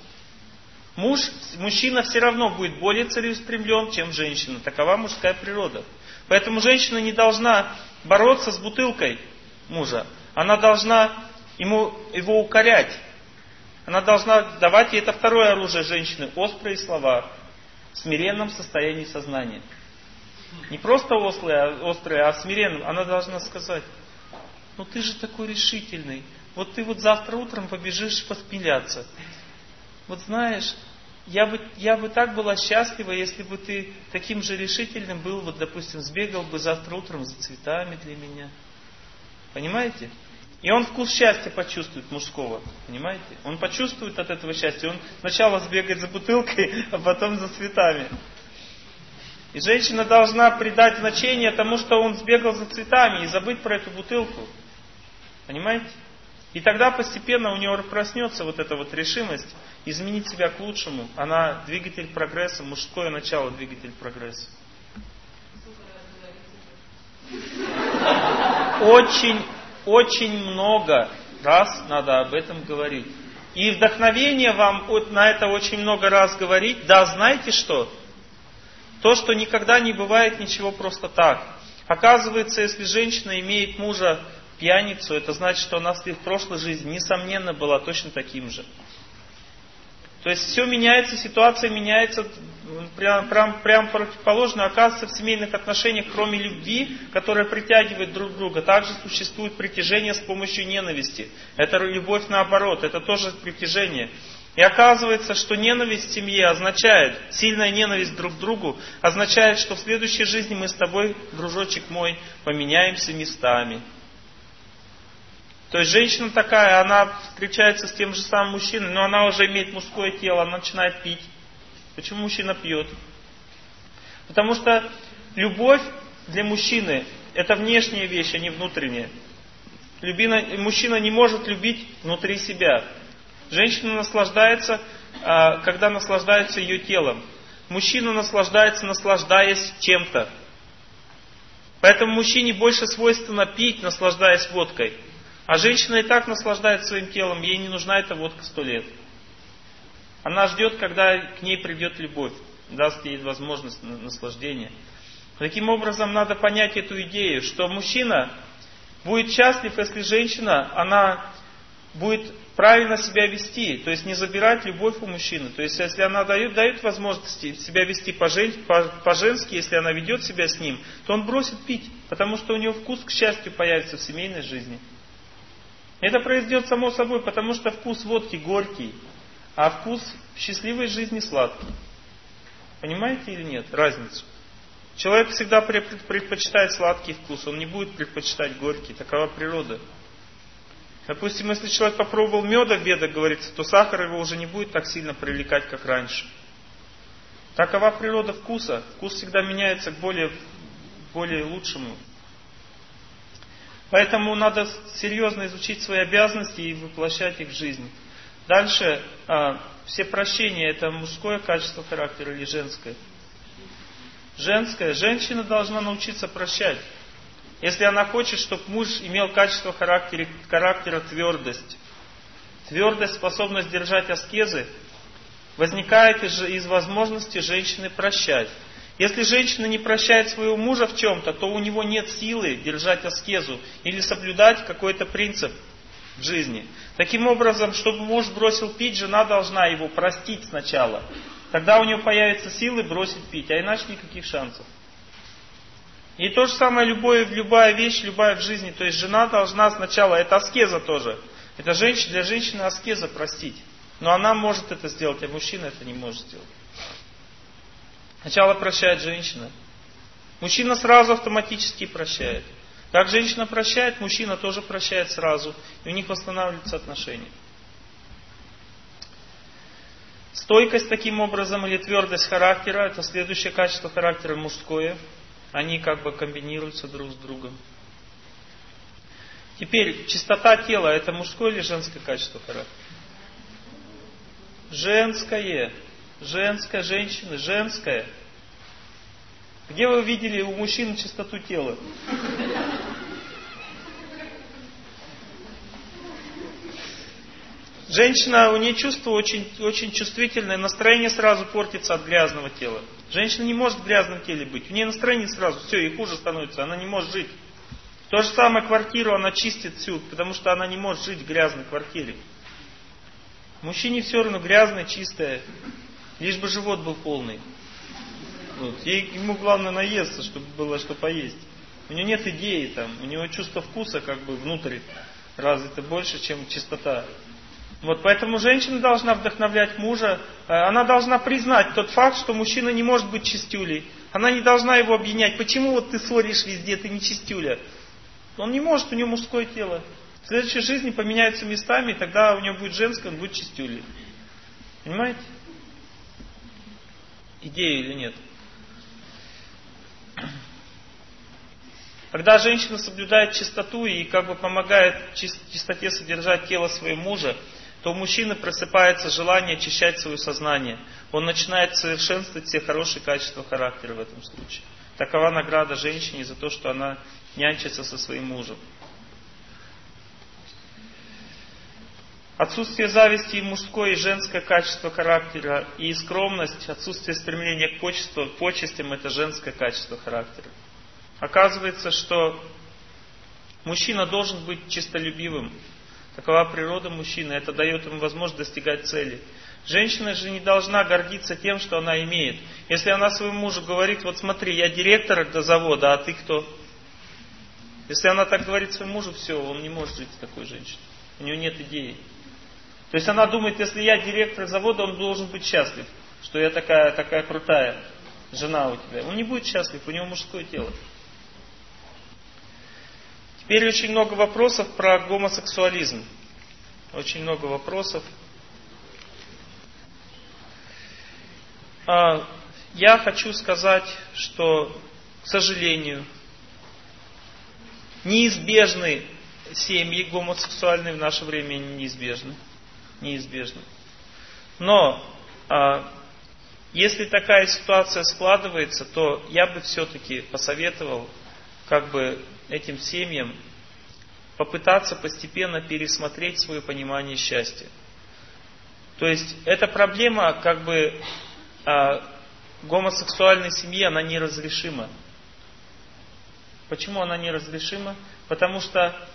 Мужчина все равно будет более целеустремлен, чем женщина. Такова мужская природа. Поэтому женщина не должна бороться с бутылкой мужа. Она должна его укорять. Она должна давать, и это второе оружие женщины, острые слова, в смиренном состоянии сознания. Не просто острые, а в смиренном. Она должна сказать: ну ты же такой решительный. Вот ты вот завтра утром побежишь посмеяться. Вот знаешь, я бы так была счастлива, если бы ты таким же решительным был, вот допустим, сбегал бы завтра утром за цветами для меня. Понимаете? И он вкус счастья почувствует мужского. Понимаете? Он почувствует от этого счастья. Он сначала сбегает за бутылкой, а потом за цветами. И женщина должна придать значение тому, что он сбегал за цветами, и забыть про эту бутылку. Понимаете? И тогда постепенно у него проснется вот эта вот решимость изменить себя к лучшему. Она двигатель прогресса, мужское начало двигатель прогресса. Очень много раз надо об этом говорить. И вдохновение вам на это очень много раз говорить. Да, знаете что? То, что никогда не бывает ничего просто так. Оказывается, если женщина имеет мужа пьяницу, это значит, что она в прошлой жизни, несомненно, была точно таким же. То есть все меняется, ситуация меняется, прям противоположно. Оказывается, в семейных отношениях, кроме любви, которая притягивает друг друга, также существует притяжение с помощью ненависти. Это любовь наоборот, это тоже притяжение. И оказывается, что ненависть в семье означает, сильная ненависть друг к другу, означает, что в следующей жизни мы с тобой, дружочек мой, поменяемся местами. То есть женщина такая, она встречается с тем же самым мужчиной, но она уже имеет мужское тело, она начинает пить. Почему мужчина пьет? Потому что любовь для мужчины — это внешняя вещь, а не внутренняя. Мужчина не может любить внутри себя. Женщина наслаждается, когда наслаждается ее телом. Мужчина наслаждается, наслаждаясь чем-то. Поэтому мужчине больше свойственно пить, наслаждаясь водкой. А женщина и так наслаждается своим телом, ей не нужна эта водка 100 лет. Она ждет, когда к ней придет любовь, даст ей возможность наслаждения. Таким образом, надо понять эту идею, что мужчина будет счастлив, если женщина, она будет правильно себя вести, то есть не забирать любовь у мужчины. То есть если она дает возможности себя вести по-женски, если она ведет себя с ним, то он бросит пить, потому что у него вкус к счастью появится в семейной жизни. Это произойдет само собой, потому что вкус водки горький, а вкус счастливой жизни сладкий. Понимаете или нет разницу? Человек всегда предпочитает сладкий вкус, он не будет предпочитать горький, такова природа. Допустим, если человек попробовал меда, в ведах говорится, то сахар его уже не будет так сильно привлекать, как раньше. Такова природа вкуса. Вкус всегда меняется к более лучшему. Поэтому надо серьезно изучить свои обязанности и воплощать их в жизнь. Дальше, все прощения, это мужское качество характера или женское? Женское. Женщина должна научиться прощать. Если она хочет, чтобы муж имел качество характера твердость. Твердость, способность держать аскезы, возникает из возможности женщины прощать. Если женщина не прощает своего мужа в чем-то, то у него нет силы держать аскезу или соблюдать какой-то принцип в жизни. Таким образом, чтобы муж бросил пить, жена должна его простить сначала. Тогда у него появятся силы бросить пить, а иначе никаких шансов. И то же самое любая вещь, любая в жизни. То есть жена должна сначала, это аскеза тоже. Это для женщины аскеза простить. Но она может это сделать, а мужчина это не может сделать. Сначала прощает женщина. Мужчина сразу автоматически прощает. Как женщина прощает, мужчина тоже прощает сразу. И у них восстанавливаются отношения. Стойкость таким образом или твердость характера, это следующее качество характера мужское. Они как бы комбинируются друг с другом. Теперь, чистота тела, это мужское или женское качество характера? Женское. Женское, женщины, женское. Где вы видели у мужчин чистоту тела? Женщина, у нее чувство очень чувствительное, настроение сразу портится от грязного тела. Женщина не может в грязном теле быть. У нее настроение сразу, все, ей хуже становится, она не может жить. То же самое квартиру она чистит всю, потому что она не может жить в грязной квартире. Мужчине все равно грязное, чистое, лишь бы живот был полный. Вот. Ему главное наесться, чтобы было что поесть. У него нет идеи там, у него чувство вкуса как бы внутрь развито больше, чем чистота. Вот, поэтому женщина должна вдохновлять мужа, она должна признать тот факт, что мужчина не может быть чистюлей. Она не должна его обвинять. Почему вот ты ссоришь везде, ты не чистюля? Он не может, у него мужское тело. В следующей жизни поменяются местами, и тогда у него будет женское, он будет чистюлей. Понимаете? Идея или нет? Когда женщина соблюдает чистоту и как бы помогает чистоте содержать тело своего мужа, то у мужчины просыпается желание очищать свое сознание. Он начинает совершенствовать все хорошие качества характера в этом случае. Такова награда женщине за то, что она нянчится со своим мужем. Отсутствие зависти и мужское и женское качество характера, и скромность, отсутствие стремления к почестям – это женское качество характера. Оказывается, что мужчина должен быть честолюбивым. Такова природа мужчины, это дает ему возможность достигать цели. Женщина же не должна гордиться тем, что она имеет. Если она своему мужу говорит, вот смотри, я директор до завода, а ты кто? Если она так говорит своему мужу, все, он не может жить с такой женщиной. У него нет идеи. То есть она думает, если я директор завода, он должен быть счастлив, что я такая крутая жена у тебя. Он не будет счастлив, у него мужское тело. Теперь очень много вопросов про гомосексуализм. Очень много вопросов. Я хочу сказать, что, к сожалению, неизбежны семьи гомосексуальные в наше время, неизбежны. Но если такая ситуация складывается, то я бы все-таки посоветовал как бы этим семьям попытаться постепенно пересмотреть свое понимание счастья. То есть эта проблема как бы гомосексуальной семьи, она неразрешима. Почему она неразрешима? Потому что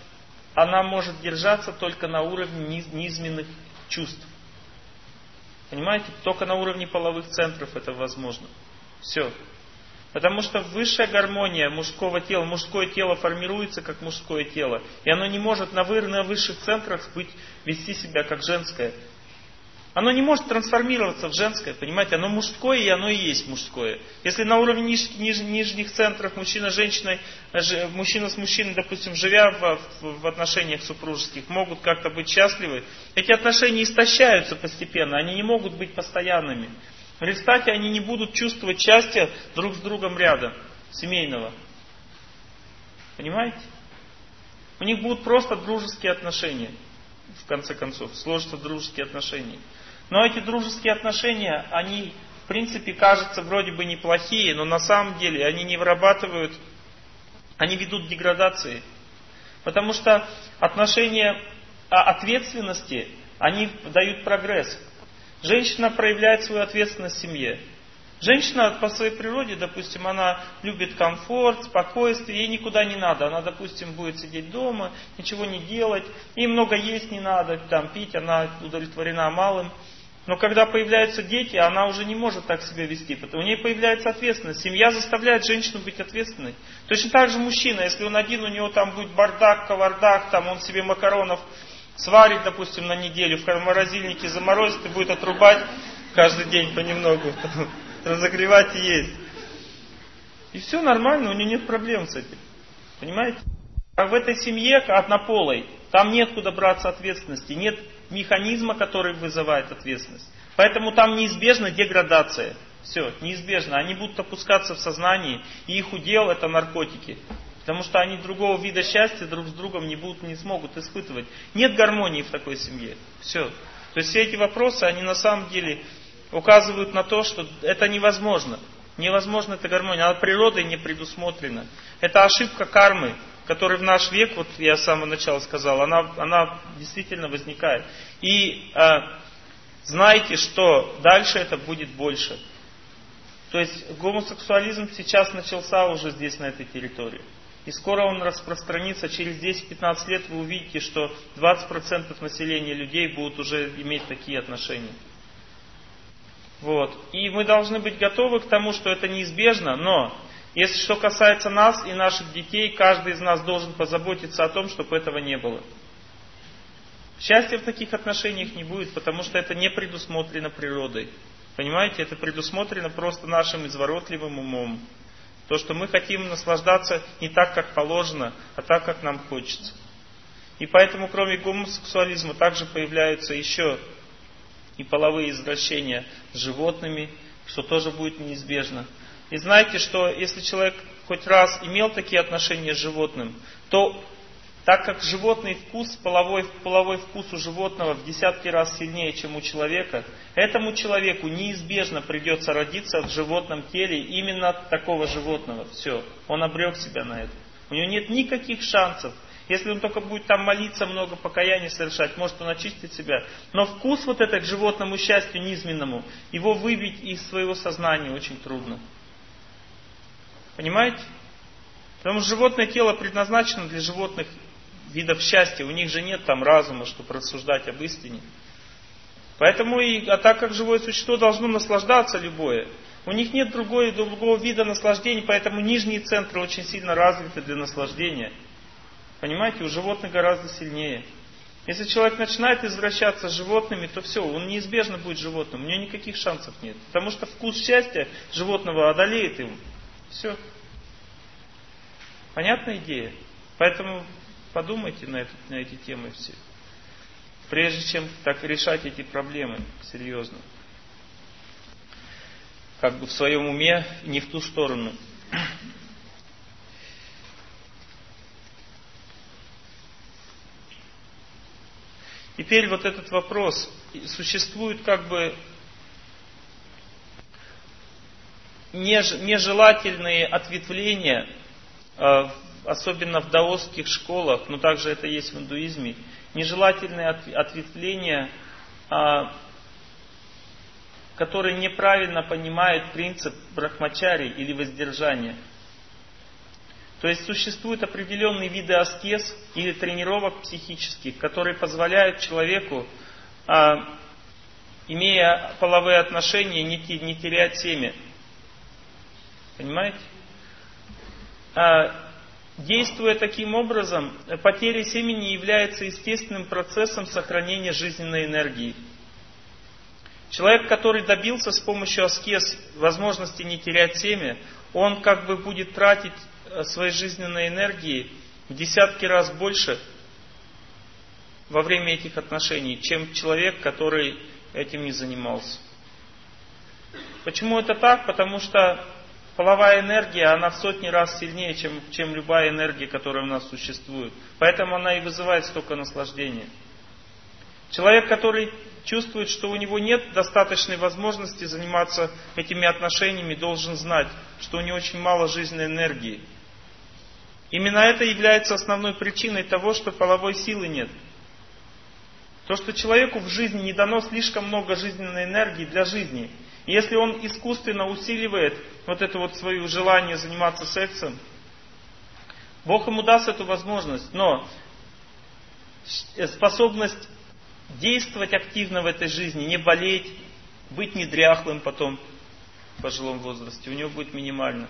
она может держаться только на уровне низменных чувств. Понимаете? Только на уровне половых центров это возможно. Все. Потому что высшая гармония мужского тела, мужское тело формируется как мужское тело. И оно не может на высших центрах вести себя как женское. Оно не может трансформироваться в женское, понимаете? Оно мужское, и оно и есть мужское. Если на уровне нижних центров мужчина с женщиной, мужчина с мужчиной, допустим, живя в отношениях супружеских, могут как-то быть счастливы, эти отношения истощаются постепенно, они не могут быть постоянными. В результате они не будут чувствовать счастья друг с другом рядом, семейного. Понимаете? У них будут просто дружеские отношения. В конце концов, сложатся дружеские отношения. Но эти дружеские отношения, они, в принципе, кажутся вроде бы неплохие, но на самом деле они не вырабатывают, они ведут к деградации. Потому что отношения ответственности, они дают прогресс. Женщина проявляет свою ответственность в семье. Женщина по своей природе, допустим, она любит комфорт, спокойствие, ей никуда не надо. Она, допустим, будет сидеть дома, ничего не делать, ей много есть не надо, там, пить, она удовлетворена малым. Но когда появляются дети, она уже не может так себя вести, потому у нее появляется ответственность. Семья заставляет женщину быть ответственной. Точно так же мужчина, если он один, у него там будет бардак, кавардак, там он себе макаронов сварит, допустим, на неделю, в морозильнике заморозит и будет отрубать каждый день понемногу. Разогревать и есть. И все нормально, у нее нет проблем с этим. Понимаете? А в этой семье однополой, там нет куда браться ответственности, нет механизма, который вызывает ответственность. Поэтому там неизбежна деградация. Все, неизбежно. Они будут опускаться в сознании, и их удел это наркотики. Потому что они другого вида счастья друг с другом не смогут испытывать. Нет гармонии в такой семье. Все. То есть все эти вопросы, они на самом деле указывают на то, что это невозможно. Невозможно эта гармония. Она природой не предусмотрена. Это ошибка кармы, которая в наш век, вот я с самого начала сказал, она действительно возникает. И знайте, что дальше это будет больше. То есть гомосексуализм сейчас начался уже здесь, на этой территории. И скоро он распространится. Через 10-15 лет вы увидите, что 20% населения людей будут уже иметь такие отношения. Вот. И мы должны быть готовы к тому, что это неизбежно, но если что касается нас и наших детей, каждый из нас должен позаботиться о том, чтобы этого не было. Счастья в таких отношениях не будет, потому что это не предусмотрено природой. Понимаете, это предусмотрено просто нашим изворотливым умом. То, что мы хотим наслаждаться не так, как положено, а так, как нам хочется. И поэтому, кроме гомосексуализма, также появляются еще и половые извращения с животными, что тоже будет неизбежно. И знаете, что если человек хоть раз имел такие отношения с животным, то так как животный вкус, половой вкус у животного в десятки раз сильнее, чем у человека, этому человеку неизбежно придется родиться в животном теле именно такого животного. Все, он обрек себя на это. У него нет никаких шансов. Если он только будет там молиться, много покаяний совершать, может он очистит себя. Но вкус вот это к животному счастью низменному, его выбить из своего сознания очень трудно. Понимаете? Потому что животное тело предназначено для животных видов счастья. У них же нет там разума, чтобы рассуждать об истине. Поэтому так как живое существо должно наслаждаться любое, у них нет другого вида наслаждения, поэтому нижние центры очень сильно развиты для наслаждения. Понимаете, у животных гораздо сильнее. Если человек начинает извращаться с животными, то все, он неизбежно будет животным. У него никаких шансов нет. Потому что вкус счастья животного одолеет его. Все. Понятная идея? Поэтому подумайте на эти темы все. Прежде чем так решать эти проблемы серьезно. Как бы в своем уме, не в ту сторону. Теперь вот этот вопрос. Существует как бы нежелательные ответвления, особенно в даосских школах, но также это есть в индуизме, нежелательные ответвления, которые неправильно понимают принцип брахмачари или воздержания. То есть существуют определенные виды аскез или тренировок психических, которые позволяют человеку, имея половые отношения, не терять семя. Понимаете? Действуя таким образом, потеря семени является естественным процессом сохранения жизненной энергии. Человек, который добился с помощью аскез возможности не терять семя, он как бы будет тратить своей жизненной энергии в десятки раз больше во время этих отношений, чем человек, который этим не занимался. Почему это так? Потому что половая энергия, она в сотни раз сильнее, чем любая энергия, которая у нас существует. Поэтому она и вызывает столько наслаждения. Человек, который чувствует, что у него нет достаточной возможности заниматься этими отношениями, должен знать, что у него очень мало жизненной энергии. Именно это является основной причиной того, что половой силы нет. То, что человеку в жизни не дано слишком много жизненной энергии для жизни. И если он искусственно усиливает вот это вот свое желание заниматься сексом, Бог ему даст эту возможность. Но способность действовать активно в этой жизни, не болеть, быть не дряхлым потом в пожилом возрасте, у него будет минимально.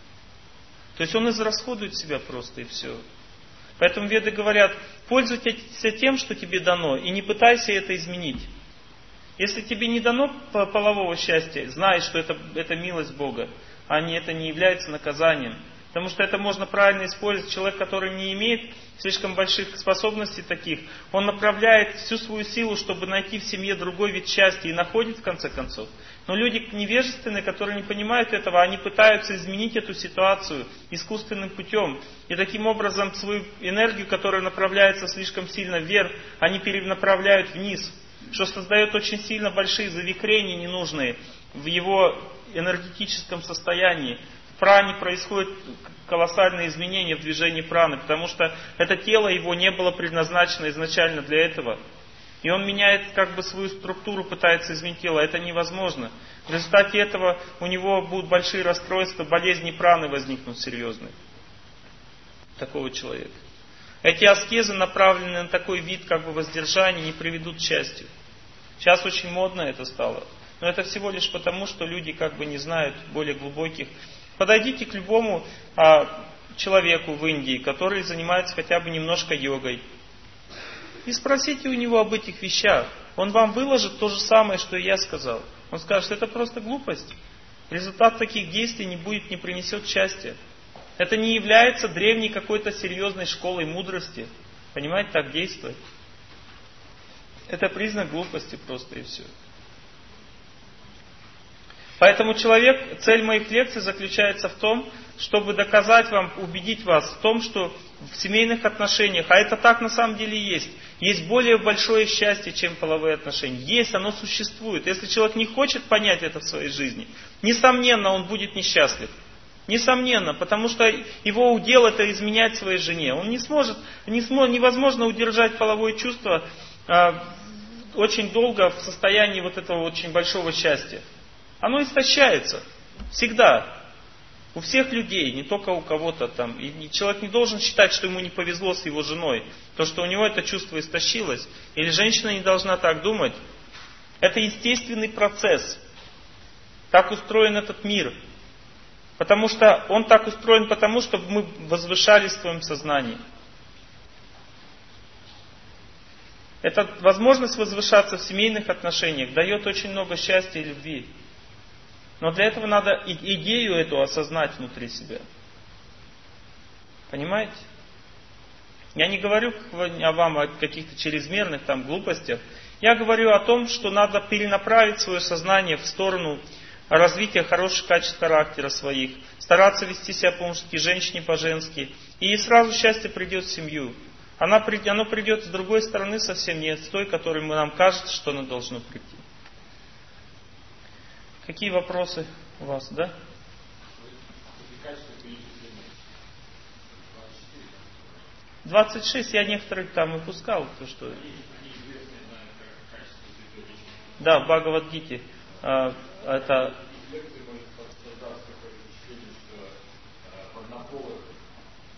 То есть он израсходует себя просто и все. Поэтому веды говорят, пользуйся тем, что тебе дано, и не пытайся это изменить. Если тебе не дано полового счастья, знай, что это милость Бога, а это не является наказанием. Потому что это можно правильно использовать. Человек, который не имеет слишком больших способностей таких, он направляет всю свою силу, чтобы найти в семье другой вид счастья, и находит в конце концов. Но люди невежественные, которые не понимают этого, они пытаются изменить эту ситуацию искусственным путем. И таким образом свою энергию, которая направляется слишком сильно вверх, они перенаправляют вниз. Что создает очень сильно большие завихрения ненужные в его энергетическом состоянии. В пране происходят колоссальные изменения в движении праны, потому что это тело его не было предназначено изначально для этого. И он меняет как бы свою структуру, пытается изменить тело. Это невозможно. В результате этого у него будут большие расстройства, болезни праны возникнут серьезные. Такого человека. Эти аскезы, направленные на такой вид как бы воздержания, не приведут к счастью. Сейчас очень модно это стало. Но это всего лишь потому, что люди как бы не знают более глубоких. Подойдите к любому человеку в Индии, который занимается хотя бы немножко йогой. И спросите у него об этих вещах. Он вам выложит то же самое, что и я сказал. Он скажет, что это просто глупость. Результат таких действий не принесет счастья. Это не является древней какой-то серьезной школой мудрости. Понимаете, так действовать. Это признак глупости просто и все. Поэтому цель моих лекций заключается в том, чтобы доказать вам, убедить вас в том, что в семейных отношениях, а это так на самом деле есть более большое счастье, чем половые отношения. Есть, оно существует. Если человек не хочет понять это в своей жизни, несомненно, он будет несчастлив. Несомненно, потому что его удел это изменять своей жене. Он невозможно удержать половое чувство очень долго в состоянии вот этого очень большого счастья. Оно истощается. Всегда. У всех людей, не только у кого-то там. И человек не должен считать, что ему не повезло с его женой. То, что у него это чувство истощилось. Или женщина не должна так думать. Это естественный процесс. Так устроен этот мир. Потому что он так устроен, потому что мы возвышались в своем сознании. Эта возможность возвышаться в семейных отношениях дает очень много счастья и любви. Но для этого надо идею эту осознать внутри себя. Понимаете? Я не говорю вам о каких-то чрезмерных там глупостях. Я говорю о том, что надо перенаправить свое сознание в сторону развития хороших качеств характера своих. Стараться вести себя по-мужски, женщине по-женски. И сразу счастье придет в семью. Оно придет с другой стороны совсем не с той, которой нам кажется, что оно должно прийти. Какие вопросы у вас, да? 26, я некоторых там выпускал, то что. Да, в Бхагавад-гите. Это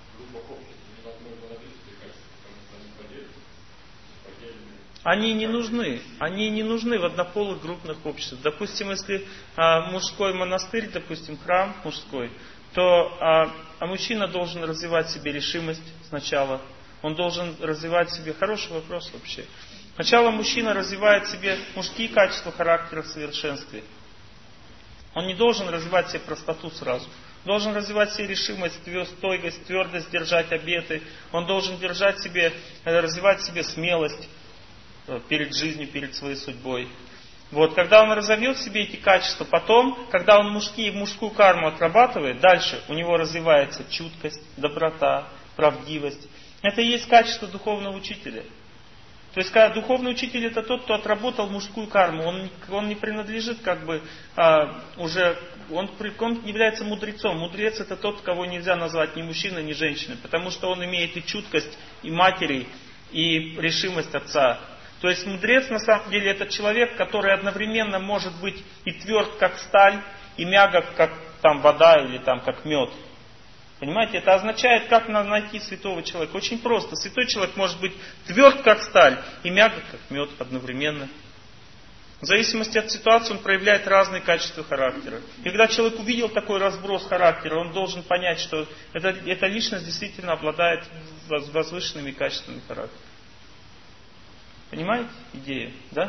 они не нужны. Они не нужны в однополых группных обществах. Допустим, если мужской монастырь, допустим, храм мужской, то мужчина должен развивать в себе решимость сначала. Он должен развивать в себе... Хороший вопрос вообще. Сначала мужчина развивает в себе мужские качества характера в совершенстве. Он не должен развивать в себе простоту сразу. Должен развивать в себе решимость, стойкость, твердость, держать обеты. Он должен развивать в себе смелость перед жизнью, перед своей судьбой. Вот, когда он разовьет в себе эти качества, потом, когда он мужскую карму отрабатывает, дальше у него развивается чуткость, доброта, правдивость. Это и есть качество духовного учителя. То есть, когда духовный учитель это тот, кто отработал мужскую карму, он не принадлежит он является мудрецом. Мудрец это тот, кого нельзя назвать ни мужчиной, ни женщиной, потому что он имеет и чуткость, и матери, и решимость отца. То есть мудрец на самом деле это человек, который одновременно может быть и тверд, как сталь, и мягок, как вода или как мед. Понимаете, это означает, как найти святого человека. Очень просто. Святой человек может быть тверд, как сталь, и мягок, как мед одновременно. В зависимости от ситуации он проявляет разные качества характера. И когда человек увидел такой разброс характера, он должен понять, что эта личность действительно обладает возвышенными качествами характера. Понимаете идею, да?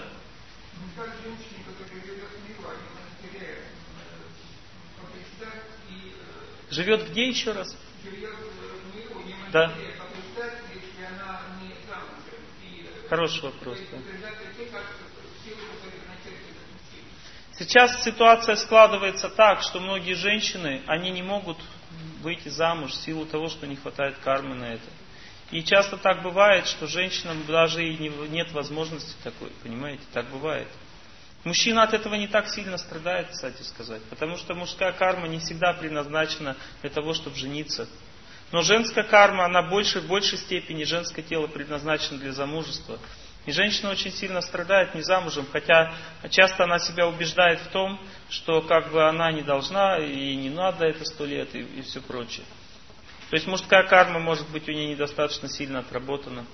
Живет где еще раз? Да. Хороший вопрос. Да. Сейчас ситуация складывается так, что многие женщины, они не могут выйти замуж в силу того, что не хватает кармы на это. И часто так бывает, что женщинам даже и нет возможности такой, понимаете, так бывает. Мужчина от этого не так сильно страдает, кстати сказать, потому что мужская карма не всегда предназначена для того, чтобы жениться. Но женская карма, она в большей степени, женское тело предназначено для замужества. И женщина очень сильно страдает не замужем, хотя часто она себя убеждает в том, что она не должна и не надо это 100 лет и все прочее. То есть мужская карма может быть у нее недостаточно сильно отработана.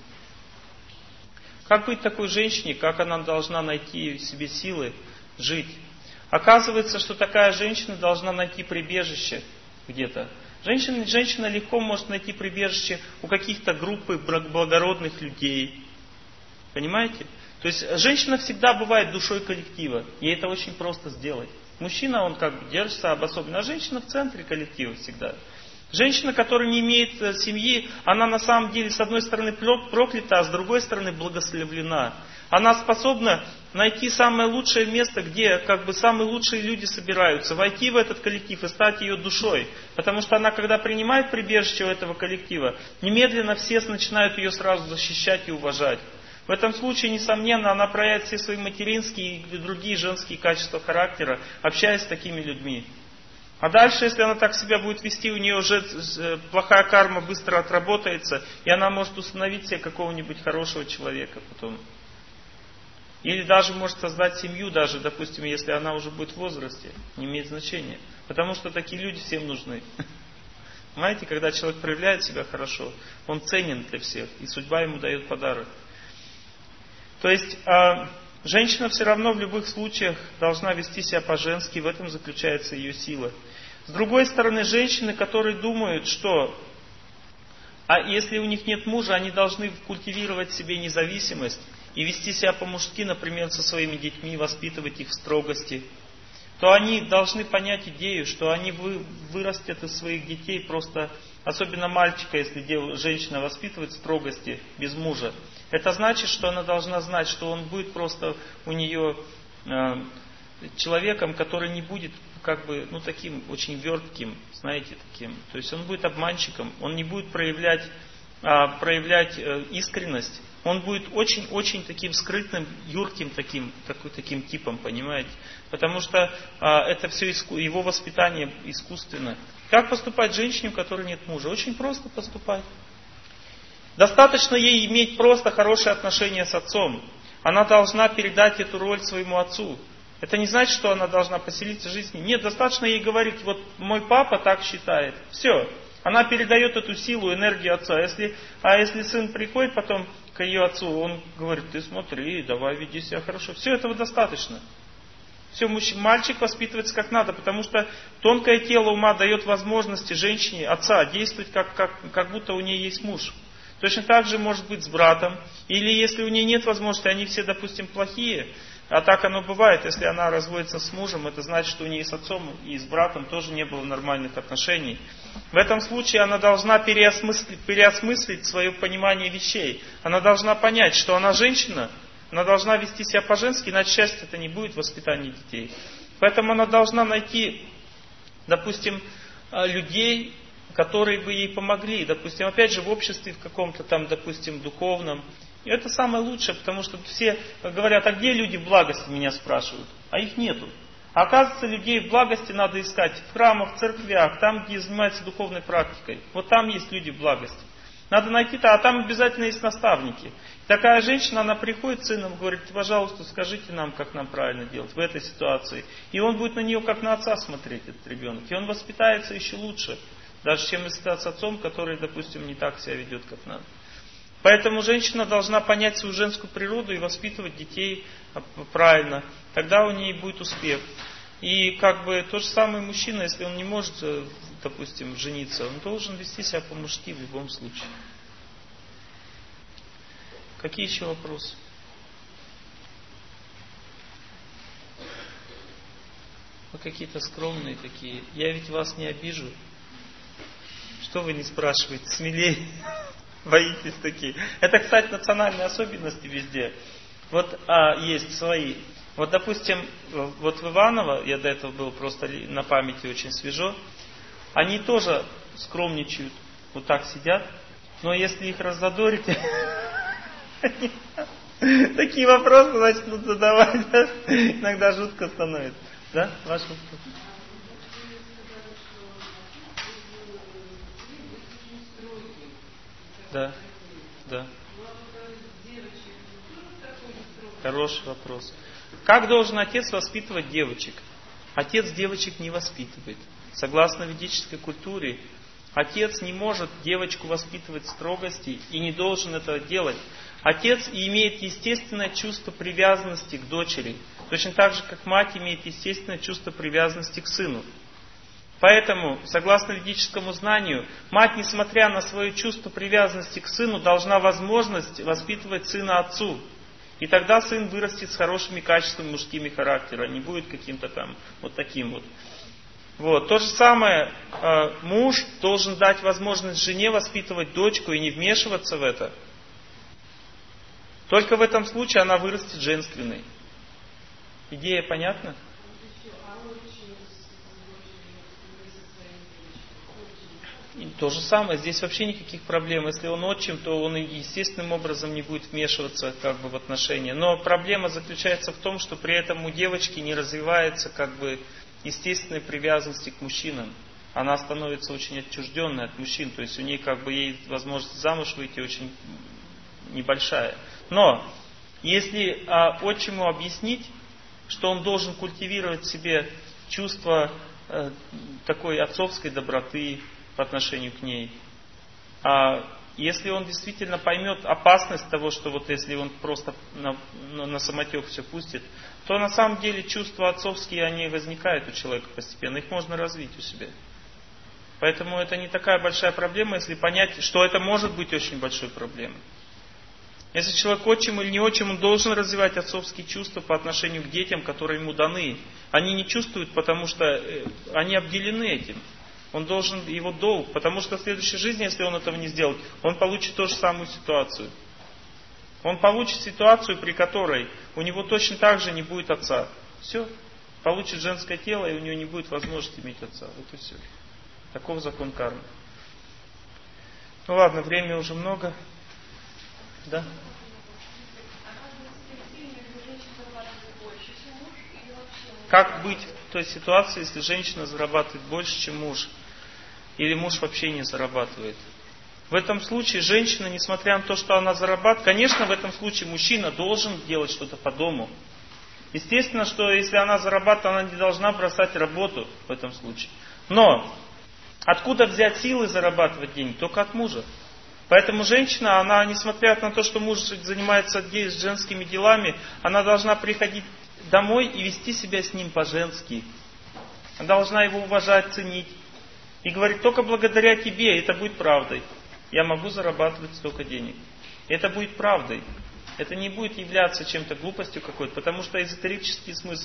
Как быть такой женщине, как она должна найти в себе силы жить? Оказывается, что такая женщина должна найти прибежище где-то. Женщина легко может найти прибежище у каких-то группы благородных людей. Понимаете? То есть женщина всегда бывает душой коллектива. Ей это очень просто сделать. Мужчина, он держится обособленно, а женщина в центре коллектива всегда. Женщина, которая не имеет семьи, она на самом деле с одной стороны проклята, а с другой стороны благословлена. Она способна найти самое лучшее место, где самые лучшие люди собираются, войти в этот коллектив и стать ее душой. Потому что она, когда принимает прибежище у этого коллектива, немедленно все начинают ее сразу защищать и уважать. В этом случае, несомненно, она проявит все свои материнские и другие женские качества характера, общаясь с такими людьми. А дальше, если она так себя будет вести, у нее уже плохая карма быстро отработается, и она может установить себе какого-нибудь хорошего человека потом. Или даже может создать семью, даже, допустим, если она уже будет в возрасте. Не имеет значения. Потому что такие люди всем нужны. Понимаете, когда человек проявляет себя хорошо, он ценен для всех, и судьба ему дает подарок. То есть женщина все равно в любых случаях должна вести себя по-женски, в этом заключается ее сила. С другой стороны, женщины, которые думают, что если у них нет мужа, они должны культивировать в себе независимость и вести себя по-мужски, например, со своими детьми, воспитывать их в строгости, то они должны понять идею, что они вырастят из своих детей просто, особенно мальчика, если женщина воспитывает в строгости без мужа. Это значит, что она должна знать, что он будет просто у нее человеком, который не будет таким очень вертким, знаете, таким. То есть он будет обманщиком, он не будет проявлять искренность. Он будет очень-очень таким скрытным, юрким таким типом, понимаете? Потому что это все его воспитание искусственно. Как поступать женщине, у которой нет мужа? Очень просто поступать. Достаточно ей иметь просто хорошие отношения с отцом. Она должна передать эту роль своему отцу. Это не значит, что она должна поселиться в жизни. Нет, достаточно ей говорить, вот мой папа так считает. Все. Она передает эту силу, энергию отца. А если сын приходит потом к ее отцу, он говорит, ты смотри, давай веди себя хорошо. Все этого достаточно. Все, мальчик воспитывается как надо, потому что тонкое тело ума дает возможности женщине, отца, действовать как будто у нее есть муж. Точно так же может быть с братом. Или если у нее нет возможности, они все, допустим, плохие. А так оно бывает, если она разводится с мужем, это значит, что у нее с отцом и с братом тоже не было нормальных отношений. В этом случае она должна переосмыслить свое понимание вещей. Она должна понять, что она женщина, она должна вести себя по-женски, иначе счастья это не будет в воспитании детей. Поэтому она должна найти, допустим, людей, которые бы ей помогли. Допустим, опять же, в обществе в каком-то там, допустим, духовном. И это самое лучшее, потому что все говорят, а где люди в благости, меня спрашивают. А их нету. А оказывается, людей в благости надо искать в храмах, в церквях, там, где занимаются духовной практикой. Вот там есть люди в благости. Надо найти-то, а там обязательно есть наставники. Такая женщина, она приходит с сыном, говорит, пожалуйста, скажите нам, как нам правильно делать в этой ситуации. И он будет на нее как на отца смотреть, этот ребенок. И он воспитается еще лучше, даже чем если с отцом, который, допустим, не так себя ведет, как надо. Поэтому женщина должна понять свою женскую природу и воспитывать детей правильно. Тогда у нее будет успех. И как бы тот же самый мужчина, если он не может, допустим, жениться, он должен вести себя по-мужски в любом случае. Какие еще вопросы? Вы какие-то скромные такие. Я ведь вас не обижу. Что вы не спрашиваете? Смелее. Боитесь такие. Это, кстати, национальные особенности везде. Вот есть свои. Вот, допустим, вот в Иваново, я до этого был просто на памяти очень свежо, они тоже скромничают, вот так сидят, но если их раззадорить, такие вопросы начнут задавать, иногда жутко становится. Да, ваш вопрос? Да, да. Хороший вопрос. Как должен отец воспитывать девочек? Отец девочек не воспитывает. Согласно ведической культуре, отец не может девочку воспитывать в строгости и не должен этого делать. Отец имеет естественное чувство привязанности к дочери, точно так же, как мать имеет естественное чувство привязанности к сыну. Поэтому, согласно ведическому знанию, мать, несмотря на свое чувство привязанности к сыну, должна возможность воспитывать сына отцу. И тогда сын вырастет с хорошими качествами мужскими характера, не будет каким-то там вот таким вот. Вот. То же самое, муж должен дать возможность жене воспитывать дочку и не вмешиваться в это. Только в этом случае она вырастет женственной. Идея понятна? И то же самое, здесь вообще никаких проблем. Если он отчим, то он естественным образом не будет вмешиваться как бы в отношения. Но проблема заключается в том, что при этом у девочки не развивается как бы естественной привязанности к мужчинам. Она становится очень отчужденной от мужчин. То есть у нее как бы есть возможность замуж выйти очень небольшая. Но если отчиму объяснить, что он должен культивировать в себе чувство такой отцовской доброты по отношению к ней. А если он действительно поймет опасность того, что вот если он просто на самотек все пустит, то на самом деле чувства отцовские, они возникают у человека постепенно. Их можно развить у себя. Поэтому это не такая большая проблема, если понять, что это может быть очень большой проблемой. Если человек отчим или не отчим, он должен развивать отцовские чувства по отношению к детям, которые ему даны. Они не чувствуют, потому что они обделены этим. Он должен его долг, потому что в следующей жизни, если он этого не сделает, он получит ту же самую ситуацию. Он получит ситуацию, при которой у него точно так же не будет отца. Все. Получит женское тело, и у него не будет возможности иметь отца. Вот и все. Таков закон кармы. Ну ладно, времени уже много. Да? Как быть в той ситуации, если женщина зарабатывает больше, чем муж? Или муж вообще не зарабатывает? В этом случае женщина, несмотря на то, что она зарабатывает, конечно, в этом случае мужчина должен делать что-то по дому. Естественно, что если она зарабатывает, она не должна бросать работу в этом случае. Но откуда взять силы зарабатывать деньги? Только от мужа. Поэтому женщина, она, несмотря на то, что муж занимается женскими делами, она должна приходить домой и вести себя с ним по-женски. Она должна его уважать, ценить. И говорить, только благодаря тебе это будет правдой. Я могу зарабатывать столько денег. Это будет правдой. Это не будет являться чем-то глупостью какой-то, потому что эзотерический смысл